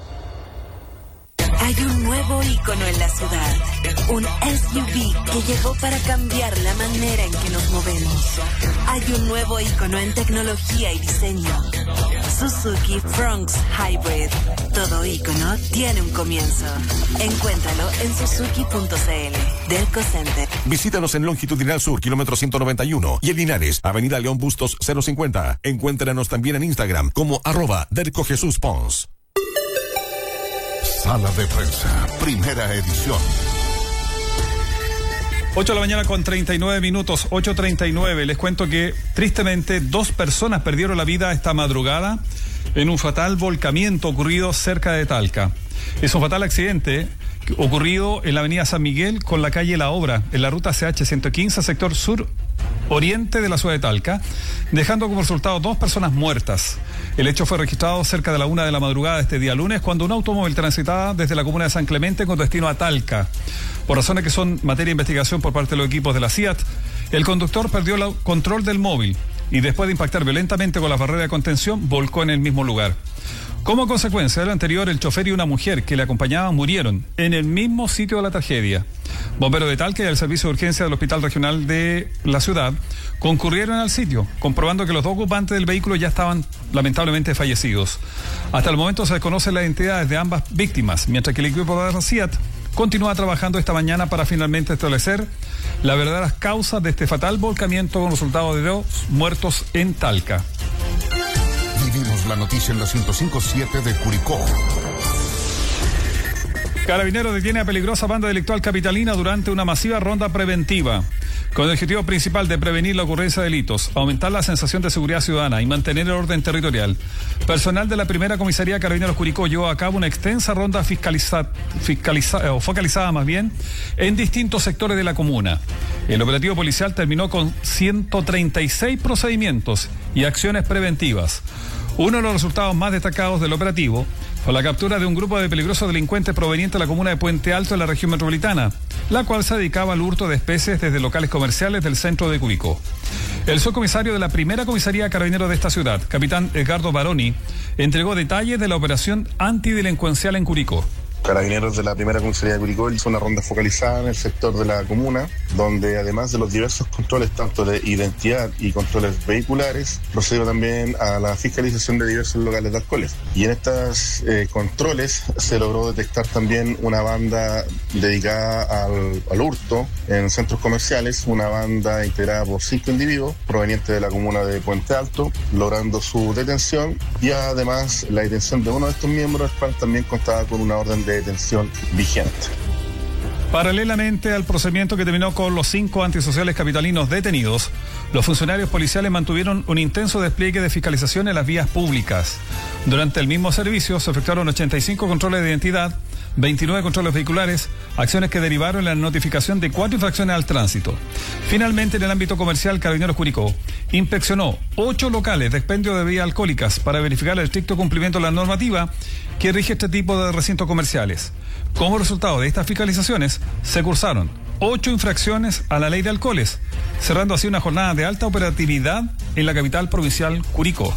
Hay un nuevo ícono en la ciudad, un S U V que llegó para cambiar la manera en que nos movemos. Hay un nuevo ícono en tecnología y diseño, Suzuki Fronx Hybrid. Todo ícono tiene un comienzo. Encuéntralo en suzuki punto c l. Delco Center. Visítanos en Longitudinal Sur, kilómetro ciento noventa y uno, y en Linares, Avenida León Bustos cero cincuenta. Encuéntranos también en Instagram como arroba Derco Jesús Pons. Sala de Prensa, primera edición. ocho de la mañana con treinta y nueve minutos, ocho treinta y nueve. Les cuento que tristemente dos personas perdieron la vida esta madrugada en un fatal volcamiento ocurrido cerca de Talca. Es un fatal accidente ocurrido en la avenida San Miguel con la calle La Obra, en la ruta C H ciento quince, sector sur oriente de la ciudad de Talca, dejando como resultado dos personas muertas. El hecho fue registrado cerca de la una de la madrugada de este día lunes, cuando un automóvil transitaba desde la comuna de San Clemente con destino a Talca. Por razones que son materia de investigación por parte de los equipos de la C I A T, el conductor perdió el control del móvil y después de impactar violentamente con la barrera de contención, volcó en el mismo lugar. Como consecuencia de lo anterior, el chofer y una mujer que le acompañaban murieron en el mismo sitio de la tragedia. Bomberos de Talca y el servicio de urgencia del Hospital Regional de la ciudad concurrieron al sitio, comprobando que los dos ocupantes del vehículo ya estaban lamentablemente fallecidos. Hasta el momento se desconocen las identidades de ambas víctimas, mientras que el equipo de la C I A T continúa trabajando esta mañana para finalmente establecer las verdaderas causas de este fatal volcamiento con resultado de dos muertos en Talca. Vivimos la noticia en la ciento cinco punto siete de Curicó. Carabineros detiene a peligrosa banda delictual capitalina durante una masiva ronda preventiva. Con el objetivo principal de prevenir la ocurrencia de delitos, aumentar la sensación de seguridad ciudadana y mantener el orden territorial, personal de la primera comisaría de Carabineros Curicó llevó a cabo una extensa ronda fiscaliza, fiscaliza, o focalizada más bien en distintos sectores de la comuna. El operativo policial terminó con ciento treinta y seis procedimientos y acciones preventivas. Uno de los resultados más destacados del operativo fue la captura de un grupo de peligrosos delincuentes provenientes de la comuna de Puente Alto en la región metropolitana, la cual se dedicaba al hurto de especies desde locales comerciales del centro de Curicó. El subcomisario de la primera comisaría de Carabineros de esta ciudad, capitán Edgardo Baroni, entregó detalles de la operación antidelincuencial en Curicó. Carabineros de la primera comisaría de Curicó hizo una ronda focalizada en el sector de la comuna, donde además de los diversos controles tanto de identidad y controles vehiculares, procedió también a la fiscalización de diversos locales de alcoholes. Y en estos eh, controles se logró detectar también una banda dedicada al, al hurto en centros comerciales, una banda integrada por cinco individuos provenientes de la comuna de Puente Alto, logrando su detención y además la detención de uno de estos miembros, el cual también contaba con una orden de de detención vigente. Paralelamente al procedimiento que terminó con los cinco antisociales capitalinos detenidos, los funcionarios policiales mantuvieron un intenso despliegue de fiscalización en las vías públicas. Durante el mismo servicio se efectuaron ochenta y cinco controles de identidad, veintinueve controles vehiculares, acciones que derivaron en la notificación de cuatro infracciones al tránsito. Finalmente, en el ámbito comercial, Carabineros Curicó inspeccionó ocho locales de expendio de bebidas alcohólicas para verificar el estricto cumplimiento de la normativa que rige este tipo de recintos comerciales. Como resultado de estas fiscalizaciones, se cursaron ocho infracciones a la ley de alcoholes, cerrando así una jornada de alta operatividad en la capital provincial Curicó.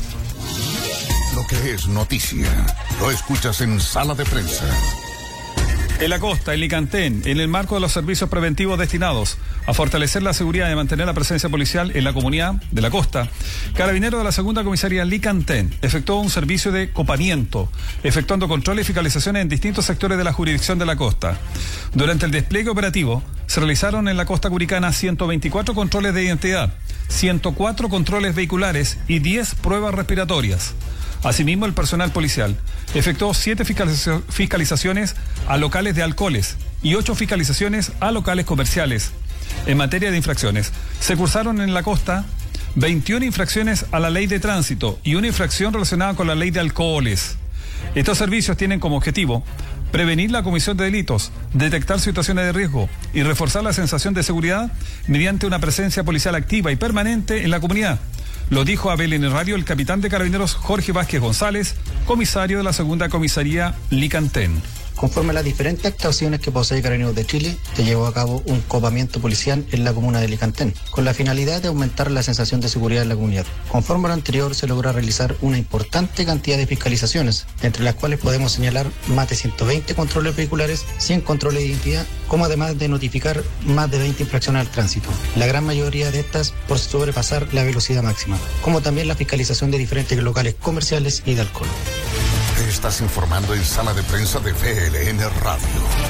Lo que es noticia, lo escuchas en Sala de Prensa. En la costa, en Licantén, en el marco de los servicios preventivos destinados a fortalecer la seguridad y mantener la presencia policial en la comunidad de la costa, Carabineros de la segunda comisaría Licantén efectuó un servicio de copamiento, efectuando controles y fiscalizaciones en distintos sectores de la jurisdicción de la costa. Durante el despliegue operativo, se realizaron en la costa curicana ciento veinticuatro controles de identidad, ciento cuatro controles vehiculares y diez pruebas respiratorias. Asimismo, el personal policial efectuó siete fiscalizaciones a locales de alcoholes y ocho fiscalizaciones a locales comerciales. En materia de infracciones, se cursaron en la costa veintiuna infracciones a la ley de tránsito y una infracción relacionada con la ley de alcoholes. Estos servicios tienen como objetivo prevenir la comisión de delitos, detectar situaciones de riesgo y reforzar la sensación de seguridad mediante una presencia policial activa y permanente en la comunidad. Lo dijo a B L N Radio el capitán de Carabineros Jorge Vázquez González, comisario de la segunda comisaría Licantén. Conforme a las diferentes actuaciones que posee Carabineros de Chile, se llevó a cabo un copamiento policial en la comuna de Licantén, con la finalidad de aumentar la sensación de seguridad en la comunidad. Conforme a lo anterior, se logró realizar una importante cantidad de fiscalizaciones, entre las cuales podemos señalar más de ciento veinte controles vehiculares, cien controles de identidad, como además de notificar más de veinte infracciones al tránsito. La gran mayoría de estas por sobrepasar la velocidad máxima, como también la fiscalización de diferentes locales comerciales y de alcohol. Te estás informando en Sala de Prensa de V L N Radio.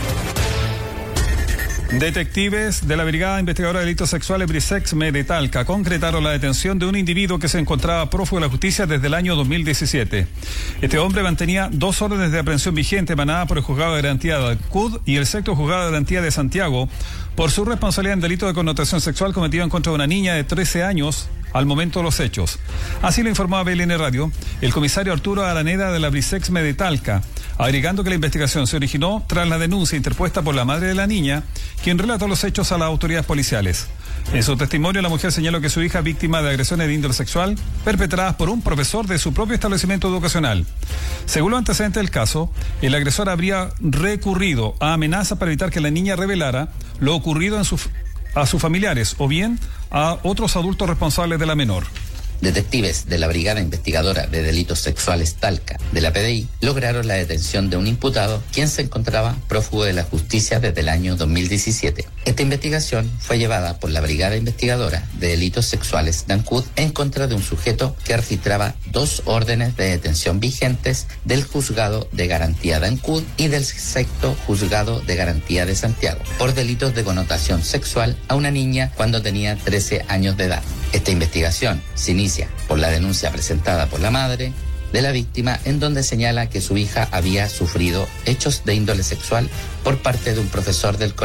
Detectives de la Brigada Investigadora de Delitos Sexuales Brisexme de Talca concretaron la detención de un individuo que se encontraba prófugo de la justicia desde el año dos mil diecisiete. Este hombre mantenía dos órdenes de aprehensión vigentes emanadas por el Juzgado de Garantía de Ancud y el Sexto Juzgado de Garantía de Santiago por su responsabilidad en delito de connotación sexual cometido en contra de una niña de trece años al momento de los hechos. Así lo informó a B L N Radio el comisario Arturo Araneda de la Brisexme de Talca, agregando que la investigación se originó tras la denuncia interpuesta por la madre de la niña, quien relató los hechos a las autoridades policiales. En su testimonio, la mujer señaló que su hija es víctima de agresiones de índole sexual perpetradas por un profesor de su propio establecimiento educacional. Según los antecedentes del caso, el agresor habría recurrido a amenazas para evitar que la niña revelara lo ocurrido en su, a sus familiares o bien a otros adultos responsables de la menor. Detectives de la Brigada Investigadora de Delitos Sexuales Talca de la P D I lograron la detención de un imputado quien se encontraba prófugo de la justicia desde el año dos mil diecisiete. Esta investigación fue llevada por la Brigada Investigadora de Delitos Sexuales de Ancud en contra de un sujeto que registraba dos órdenes de detención vigentes del Juzgado de Garantía de Ancud y del Sexto Juzgado de Garantía de Santiago por delitos de connotación sexual a una niña cuando tenía trece años de edad. Esta investigación se inicia por la denuncia presentada por la madre de la víctima, en donde señala que su hija había sufrido hechos de índole sexual por parte de un profesor del colegio.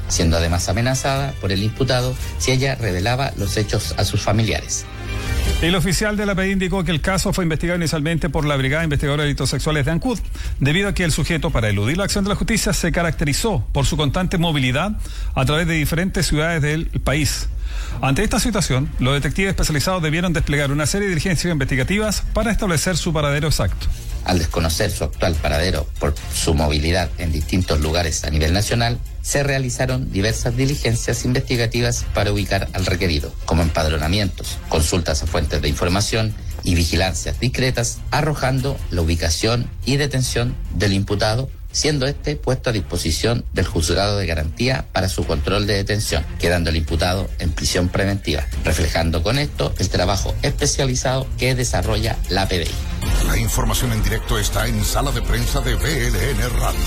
siendo además amenazada por el imputado si ella revelaba los hechos a sus familiares. El oficial de la P D I indicó que el caso fue investigado inicialmente por la Brigada Investigadora de Delitos Sexuales de Ancud, debido a que el sujeto, para eludir la acción de la justicia, se caracterizó por su constante movilidad a través de diferentes ciudades del país. Ante esta situación, los detectives especializados debieron desplegar una serie de diligencias investigativas para establecer su paradero exacto. Al desconocer su actual paradero por su movilidad en distintos lugares a nivel nacional, se realizaron diversas diligencias investigativas para ubicar al requerido, como empadronamientos, consultas a fuentes de información y vigilancias discretas, arrojando la ubicación y detención del imputado, siendo este puesto a disposición del juzgado de garantía para su control de detención, quedando el imputado en prisión preventiva, reflejando con esto el trabajo especializado que desarrolla la P D I. La información en directo está en Sala de Prensa de V L N Radio.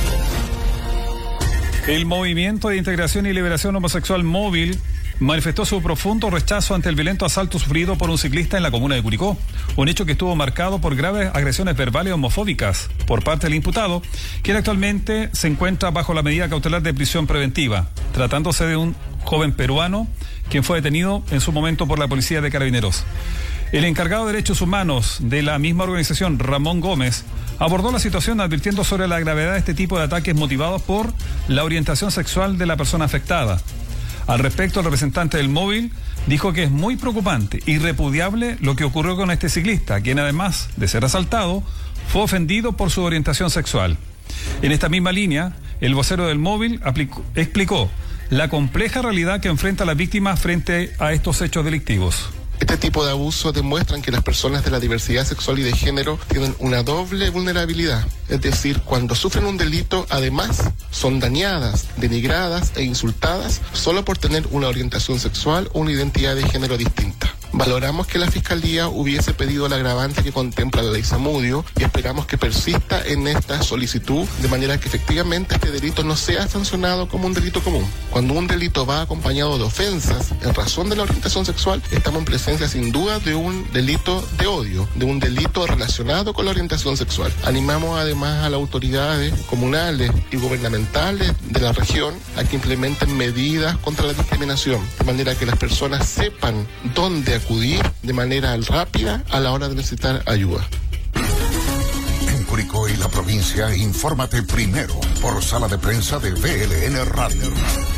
El Movimiento de Integración y Liberación Homosexual Móvil manifestó su profundo rechazo ante el violento asalto sufrido por un ciclista en la comuna de Curicó, un hecho que estuvo marcado por graves agresiones verbales homofóbicas por parte del imputado, quien actualmente se encuentra bajo la medida cautelar de prisión preventiva, tratándose de un joven peruano quien fue detenido en su momento por la Policía de Carabineros. El encargado de Derechos Humanos de la misma organización, Ramón Gómez, abordó la situación advirtiendo sobre la gravedad de este tipo de ataques motivados por la orientación sexual de la persona afectada. Al respecto, el representante del móvil dijo que es muy preocupante y repudiable lo que ocurrió con este ciclista, quien además de ser asaltado, fue ofendido por su orientación sexual. En esta misma línea, el vocero del móvil aplicó, explicó la compleja realidad que enfrenta la víctima frente a estos hechos delictivos. Este tipo de abusos demuestran que las personas de la diversidad sexual y de género tienen una doble vulnerabilidad. Es decir, cuando sufren un delito, además, son dañadas, denigradas e insultadas solo por tener una orientación sexual o una identidad de género distinta. Valoramos que la Fiscalía hubiese pedido el agravante que contempla la ley Zamudio y esperamos que persista en esta solicitud de manera que efectivamente este delito no sea sancionado como un delito común. Cuando un delito va acompañado de ofensas en razón de la orientación sexual, estamos en presencia sin duda de un delito de odio, de un delito relacionado con la orientación sexual. Animamos además a las autoridades comunales y gubernamentales de la región a que implementen medidas contra la discriminación, de manera que las personas sepan dónde acudir de manera rápida a la hora de necesitar ayuda. En Curicó y la provincia, infórmate primero por Sala de Prensa de V L N Radio.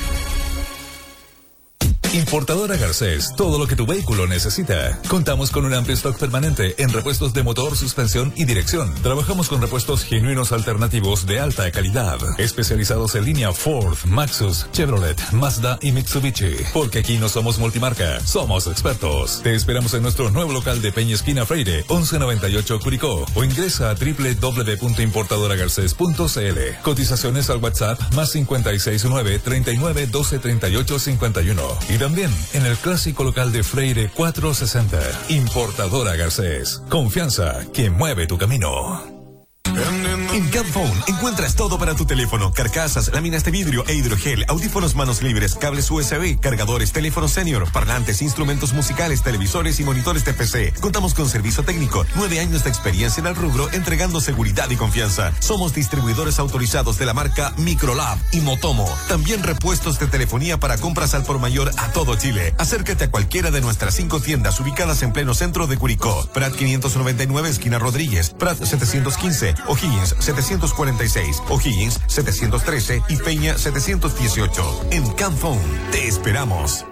Importadora Garcés, todo lo que tu vehículo necesita. Contamos con un amplio stock permanente en repuestos de motor, suspensión y dirección. Trabajamos con repuestos genuinos alternativos de alta calidad, especializados en línea Ford, Maxus, Chevrolet, Mazda y Mitsubishi. Porque aquí no somos multimarca, somos expertos. Te esperamos en nuestro nuevo local de Peña Esquina Freire, once noventa y ocho Curicó, o ingresa a doble u doble u doble u punto importadora garcés punto c l. Cotizaciones al WhatsApp más cinco seis nueve, treinta y nueve, doce, treinta y ocho, cincuenta y uno. Y también en el clásico local de Freire cuatrocientos sesenta. Importadora Garcés. Confianza que mueve tu camino. En Camphone encuentras todo para tu teléfono: carcasas, láminas de vidrio e hidrogel, audífonos manos libres, cables U S B, cargadores, teléfonos senior, parlantes, instrumentos musicales, televisores y monitores de P C. Contamos con servicio técnico, nueve años de experiencia en el rubro, entregando seguridad y confianza. Somos distribuidores autorizados de la marca Microlab y Motomo. También repuestos de telefonía para compras al por mayor a todo Chile. Acércate a cualquiera de nuestras cinco tiendas ubicadas en pleno centro de Curicó: Prat quinientos noventa y nueve, esquina Rodríguez; Prat setecientos quince, O'Higgins setecientos cuarenta y seis, O'Higgins setecientos trece y Peña setecientos dieciocho. En Camphone te esperamos.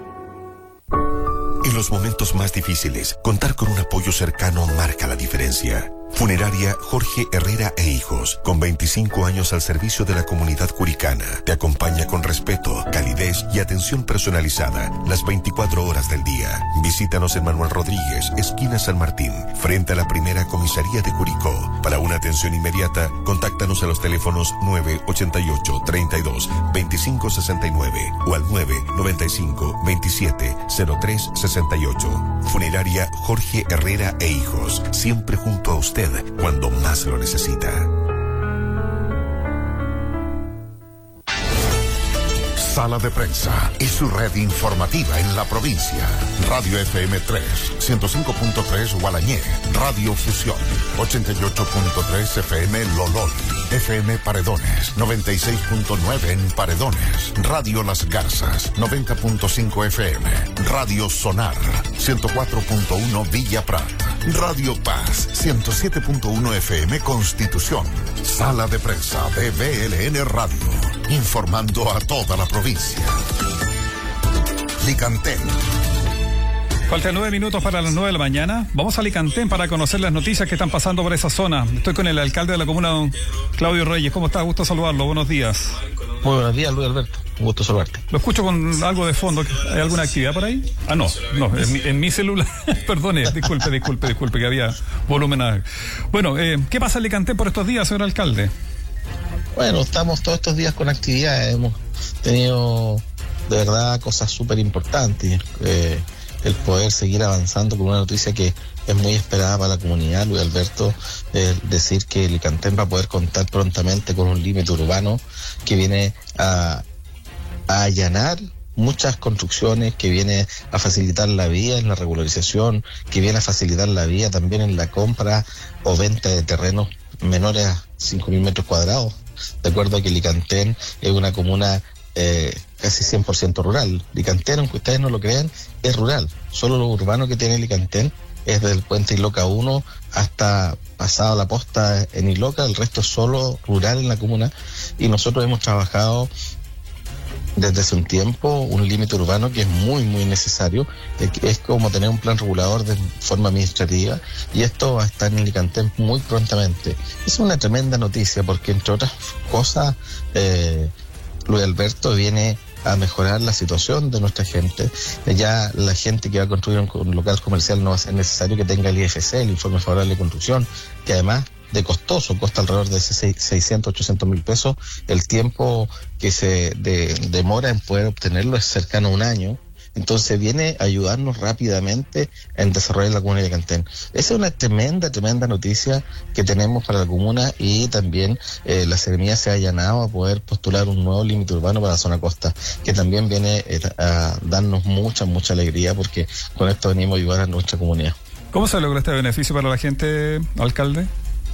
En los momentos más difíciles, contar con un apoyo cercano marca la diferencia. Funeraria Jorge Herrera e Hijos, con veinticinco años al servicio de la comunidad curicana, te acompaña con respeto, calidez y atención personalizada las veinticuatro horas del día. Visítanos en Manuel Rodríguez, esquina San Martín, frente a la primera comisaría de Curicó. Para una atención inmediata, contáctanos a los teléfonos nueve ochenta y ocho, treinta y dos, veinticinco sesenta y nueve o al nueve noventa y cinco, veintisiete, cero tres sesenta y ocho. Funeraria Jorge Herrera e Hijos, siempre junto a usted cuando más lo necesita. Sala de Prensa y su red informativa en la provincia. Radio F M tres, ciento cinco punto tres Gualañé. Radio Fusión, ochenta y ocho punto tres F M Lolol. F M Paredones, noventa y seis punto nueve en Paredones. Radio Las Garzas, noventa punto cinco F M. Radio Sonar, ciento cuatro punto uno Villa Prat. Radio Paz, ciento siete punto uno F M Constitución. Sala de Prensa de B L N Radio, informando a toda la provincia. Licantén. Faltan nueve minutos para las nueve de la mañana. Vamos a Licantén para conocer las noticias que están pasando por esa zona. Estoy con el alcalde de la comuna, don Claudio Reyes. ¿Cómo está? Gusto saludarlo. Buenos días. Muy buenos días, Luis Alberto. Un gusto saludarte. Lo escucho con algo de fondo. ¿Hay alguna actividad por ahí? Ah, no, no, en mi, en mi celular. Perdone, disculpe, disculpe, disculpe, que había volumen. A... Bueno, eh, ¿qué pasa en Licantén por estos días, señor alcalde? Bueno, estamos todos estos días con actividades. Hemos tenido, de verdad, cosas súper importantes. Eh, el poder seguir avanzando con una noticia que es muy esperada para la comunidad, Luis Alberto, eh, decir que Licantén va a poder contar prontamente con un límite urbano que viene a, a allanar muchas construcciones, que viene a facilitar la vía en la regularización, que viene a facilitar la vía también en la compra o venta de terrenos menores a cinco mil metros cuadrados. De acuerdo a que Licantén es una comuna Eh, casi cien por ciento rural. Licantén, aunque ustedes no lo crean, es rural. Solo lo urbano que tiene Licantén es del puente Iloca uno hasta pasado la posta en Iloca, el resto es solo rural en la comuna, y nosotros hemos trabajado desde hace un tiempo un límite urbano que es muy muy necesario. Es como tener un plan regulador de forma administrativa, y esto va a estar en Licantén muy prontamente. Es una tremenda noticia porque, entre otras cosas, eh, Luis Alberto viene a mejorar la situación de nuestra gente. Ya la gente que va a construir un, un local comercial no va a ser necesario que tenga el I F C, el informe favorable de construcción, que además de costoso, cuesta alrededor de seiscientos, ochocientos mil pesos. El tiempo que se de, demora en poder obtenerlo es cercano a un año. Entonces viene a ayudarnos rápidamente en desarrollar la comuna de Licantén. Esa es una tremenda, tremenda noticia que tenemos para la comuna, y también eh, la Seremía se ha allanado a poder postular un nuevo límite urbano para la zona costa, que también viene eh, a darnos mucha, mucha alegría, porque con esto venimos a ayudar a nuestra comunidad. ¿Cómo se logra este beneficio para la gente, alcalde?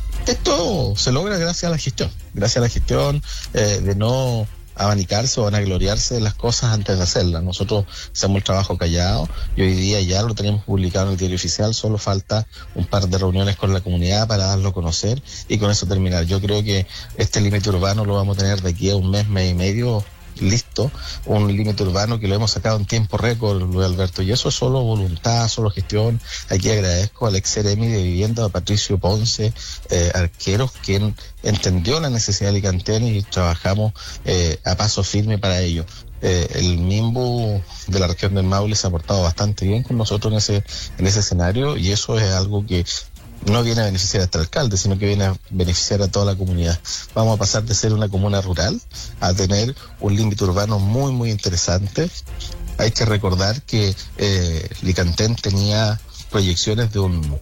Esto se logra gracias a la gestión, gracias a la gestión eh, de no abanicarse o vanagloriarse de las cosas antes de hacerlas. Nosotros hacemos el trabajo callado y hoy día ya lo tenemos publicado en el diario oficial. Solo falta un par de reuniones con la comunidad para darlo a conocer y con eso terminar. Yo creo que este límite urbano lo vamos a tener de aquí a un mes, mes y medio listo, un límite urbano que lo hemos sacado en tiempo récord, Luis Alberto, y eso es solo voluntad, solo gestión. Aquí agradezco al ex Seremi de Vivienda, a Patricio Ponce, eh, Arqueros, quien entendió la necesidad de Licantén, y trabajamos eh, a paso firme para ello. Eh, el MIMBU de la región del Maule se ha portado bastante bien con nosotros en ese, en ese escenario, y eso es algo que no viene a beneficiar a este alcalde, sino que viene a beneficiar a toda la comunidad. Vamos a pasar de ser una comuna rural a tener un límite urbano muy, muy interesante. Hay que recordar que eh, Licantén tenía proyecciones de un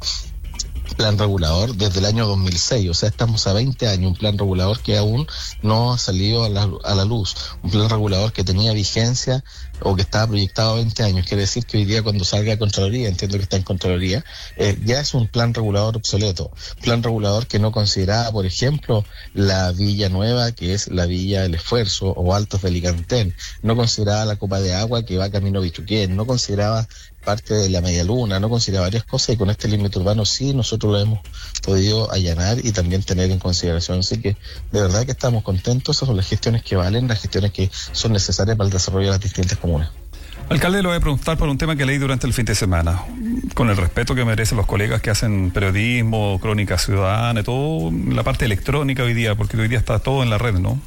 plan regulador desde el año dos mil seis, o sea, estamos a veinte años, un plan regulador que aún no ha salido a la, a la luz, un plan regulador que tenía vigencia o que estaba proyectado a veinte años, quiere decir que hoy día cuando salga a Contraloría, entiendo que está en Contraloría, eh, ya es un plan regulador obsoleto, plan regulador que no consideraba, por ejemplo, la Villa Nueva, que es la Villa del Esfuerzo, o Altos de Licantén, no consideraba la Copa de Agua que va camino a Bichuquén, no consideraba parte de la Media Luna, no consideraba varias cosas, y con este límite urbano sí nosotros lo hemos podido allanar y también tener en consideración. Así que de verdad que estamos contentos. Esas son las gestiones que valen, las gestiones que son necesarias para el desarrollo de las distintas comunas. Alcalde, lo voy a preguntar por un tema que leí durante el fin de semana, con el respeto que merecen los colegas que hacen periodismo, crónica ciudadana y todo, la parte electrónica hoy día, porque hoy día está todo en la red, ¿no?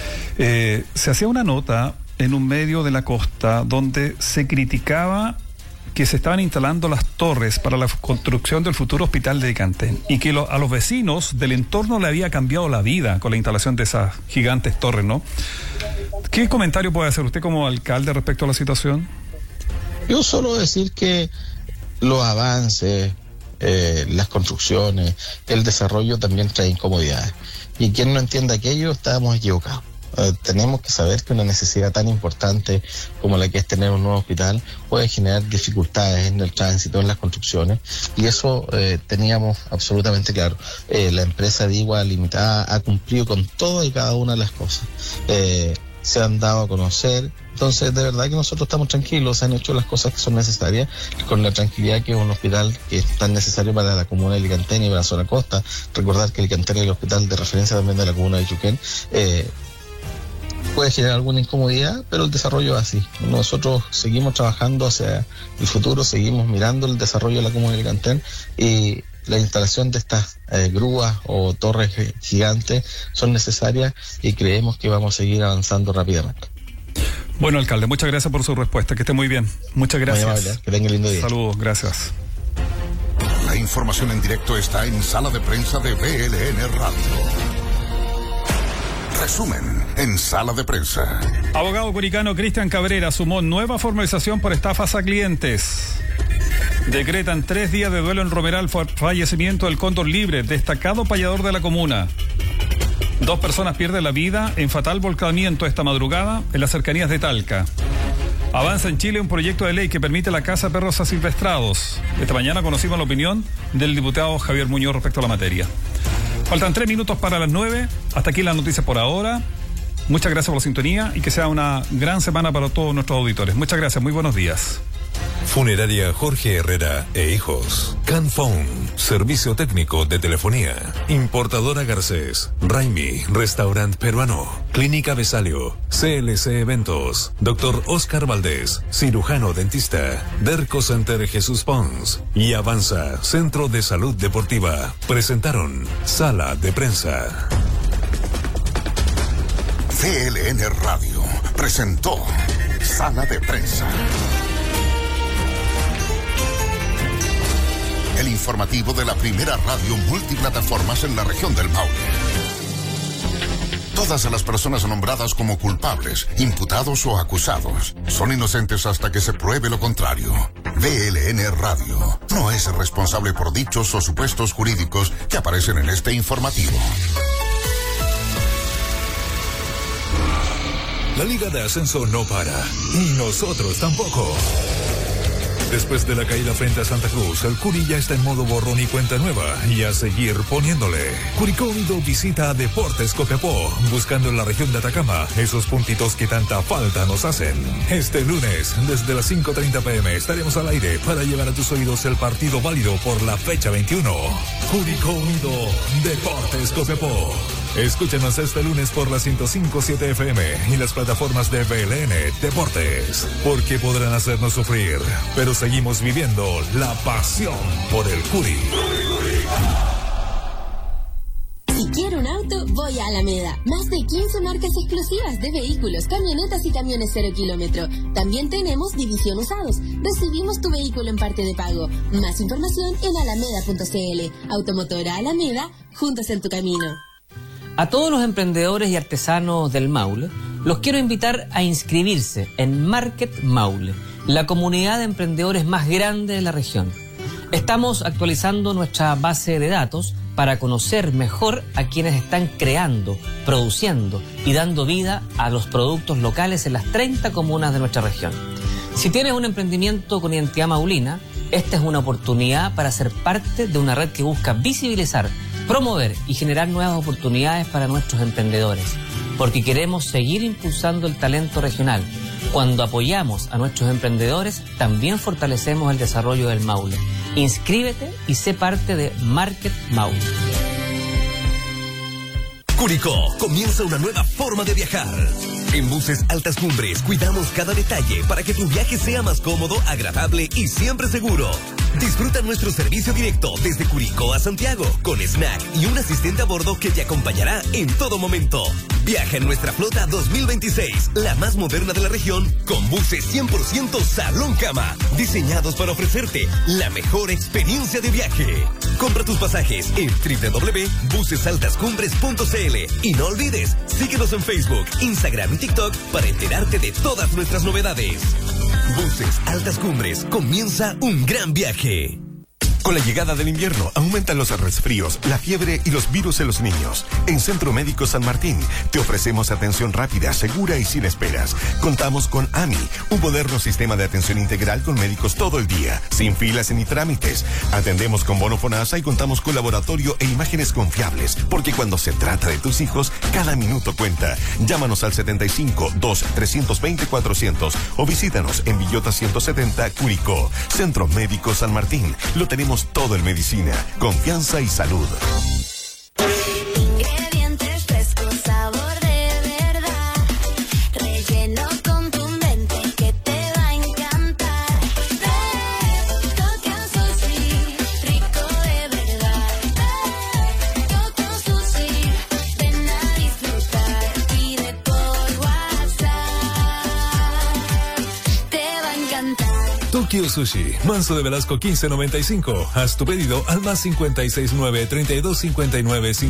Eh, se hacía una nota en un medio de la costa donde se criticaba que se estaban instalando las torres para la construcción del futuro hospital de Licantén, y que lo, a los vecinos del entorno le había cambiado la vida con la instalación de esas gigantes torres, ¿no? ¿Qué comentario puede hacer usted como alcalde respecto a la situación? Yo solo decir que los avances, eh, las construcciones, el desarrollo también trae incomodidades, y quien no entienda aquello, estábamos equivocados. Eh, tenemos que saber que una necesidad tan importante como la que es tener un nuevo hospital puede generar dificultades en el tránsito, en las construcciones, y eso eh, teníamos absolutamente claro. Eh, la empresa Digua Limitada ha cumplido con todas y cada una de las cosas. Eh, se han dado a conocer, entonces de verdad que nosotros estamos tranquilos, se han hecho las cosas que son necesarias, con la tranquilidad que es un hospital que es tan necesario para la comuna de Licantén y para la zona costa. Recordar que Licantén es el hospital de referencia también de la comuna de Yuquén. Eh, puede generar alguna incomodidad, pero el desarrollo es así. Nosotros seguimos trabajando hacia el futuro, seguimos mirando el desarrollo de la comuna de Licantén, y la instalación de estas eh, grúas o torres gigantes son necesarias y creemos que vamos a seguir avanzando rápidamente. Bueno, alcalde, muchas gracias por su respuesta, que esté muy bien. Muchas gracias. Muy amable, que tenga lindo día. Saludos, gracias. La información en directo está en Sala de Prensa de B L N Radio. Resumen en Sala de Prensa. Abogado curicano Cristian Cabrera sumó nueva formalización por estafas a clientes. Decretan tres días de duelo en Romeral por fallecimiento del cóndor libre, destacado payador de la comuna. Dos personas pierden la vida en fatal volcamiento esta madrugada en las cercanías de Talca. Avanza en Chile un proyecto de ley que permite la caza de perros asilvestrados. Esta mañana conocimos la opinión del diputado Javier Muñoz respecto a la materia. Faltan tres minutos para las nueve. Hasta aquí las noticias por ahora. Muchas gracias por la sintonía y que sea una gran semana para todos nuestros auditores. Muchas gracias, muy buenos días. Funeraria Jorge Herrera e Hijos. Canphone, servicio técnico de telefonía. Importadora Garcés. Raimi, restaurante peruano. Clínica Besalio. C L C Eventos. Doctor Oscar Valdés, cirujano dentista. Derco Center Jesús Pons. Y Avanza, Centro de Salud Deportiva. Presentaron Sala de Prensa. C L N Radio presentó Sala de Prensa. El informativo de la primera radio multiplataformas en la región del Maule. Todas las personas nombradas como culpables, imputados o acusados son inocentes hasta que se pruebe lo contrario. B L N Radio no es responsable por dichos o supuestos jurídicos que aparecen en este informativo. La Liga de Ascenso no para, y nosotros tampoco. Después de la caída frente a Santa Cruz, el Curi ya está en modo borrón y cuenta nueva, y a seguir poniéndole. Curicó Unido visita a Deportes Copiapó, buscando en la región de Atacama esos puntitos que tanta falta nos hacen. Este lunes, desde las cinco treinta pm, estaremos al aire para llevar a tus oídos el partido válido por la fecha veintiuno. Curicó Unido, Deportes Copiapó. Escúchenos este lunes por la ciento cinco punto siete F M y las plataformas de B L N Deportes, porque podrán hacernos sufrir, pero seguimos viviendo la pasión por el Curi. Si quiero un auto, voy a Alameda. Más de quince marcas exclusivas de vehículos, camionetas y camiones cero kilómetro. También tenemos división usados. Recibimos tu vehículo en parte de pago. Más información en alameda punto c l. Automotora Alameda, juntos en tu camino. A todos los emprendedores y artesanos del Maule, los quiero invitar a inscribirse en Market Maule, la comunidad de emprendedores más grande de la región. Estamos actualizando nuestra base de datos para conocer mejor a quienes están creando, produciendo y dando vida a los productos locales en las treinta comunas de nuestra región. Si tienes un emprendimiento con identidad maulina, esta es una oportunidad para ser parte de una red que busca visibilizar, promover y generar nuevas oportunidades para nuestros emprendedores, porque queremos seguir impulsando el talento regional. Cuando apoyamos a nuestros emprendedores, también fortalecemos el desarrollo del Maule. Inscríbete y sé parte de Market Maule. Curicó, comienza una nueva forma de viajar. En Buses Altas Cumbres cuidamos cada detalle para que tu viaje sea más cómodo, agradable y siempre seguro. Disfruta nuestro servicio directo desde Curicó a Santiago, con snack y un asistente a bordo que te acompañará en todo momento. Viaja en nuestra flota dos mil veintiséis, la más moderna de la región, con buses cien por ciento salón cama, diseñados para ofrecerte la mejor experiencia de viaje. Compra tus pasajes en doble u doble u doble u punto buses altas cumbres punto c l y no olvides, síguenos en Facebook, Instagram y TikTok para enterarte de todas nuestras novedades. Buses Altas Cumbres, comienza un gran viaje. Con la llegada del invierno aumentan los resfríos, la fiebre y los virus en los niños. En Centro Médico San Martín te ofrecemos atención rápida, segura y sin esperas. Contamos con A M I, un moderno sistema de atención integral con médicos todo el día, sin filas ni trámites. Atendemos con bono FONASA y contamos con laboratorio e imágenes confiables, porque cuando se trata de tus hijos, cada minuto cuenta. Llámanos al setenta y cinco, dos, trescientos veinte, cuatrocientos o visítanos en Villota ciento setenta, Curicó. Centro Médico San Martín. Lo tenemos todo en medicina, confianza y salud. Ingredientes frescos, sabor de verdad, relleno contundente que te va a encantar. Toca Sushi, rico de verdad. Toca Sushi, ven a disfrutar. Pide por WhatsApp, te va a encantar. Tokyo Sushi, Manso de Velasco quince noventa y cinco. Haz tu pedido al más cincuenta y seis nueve, treinta y dos cincuenta y nueve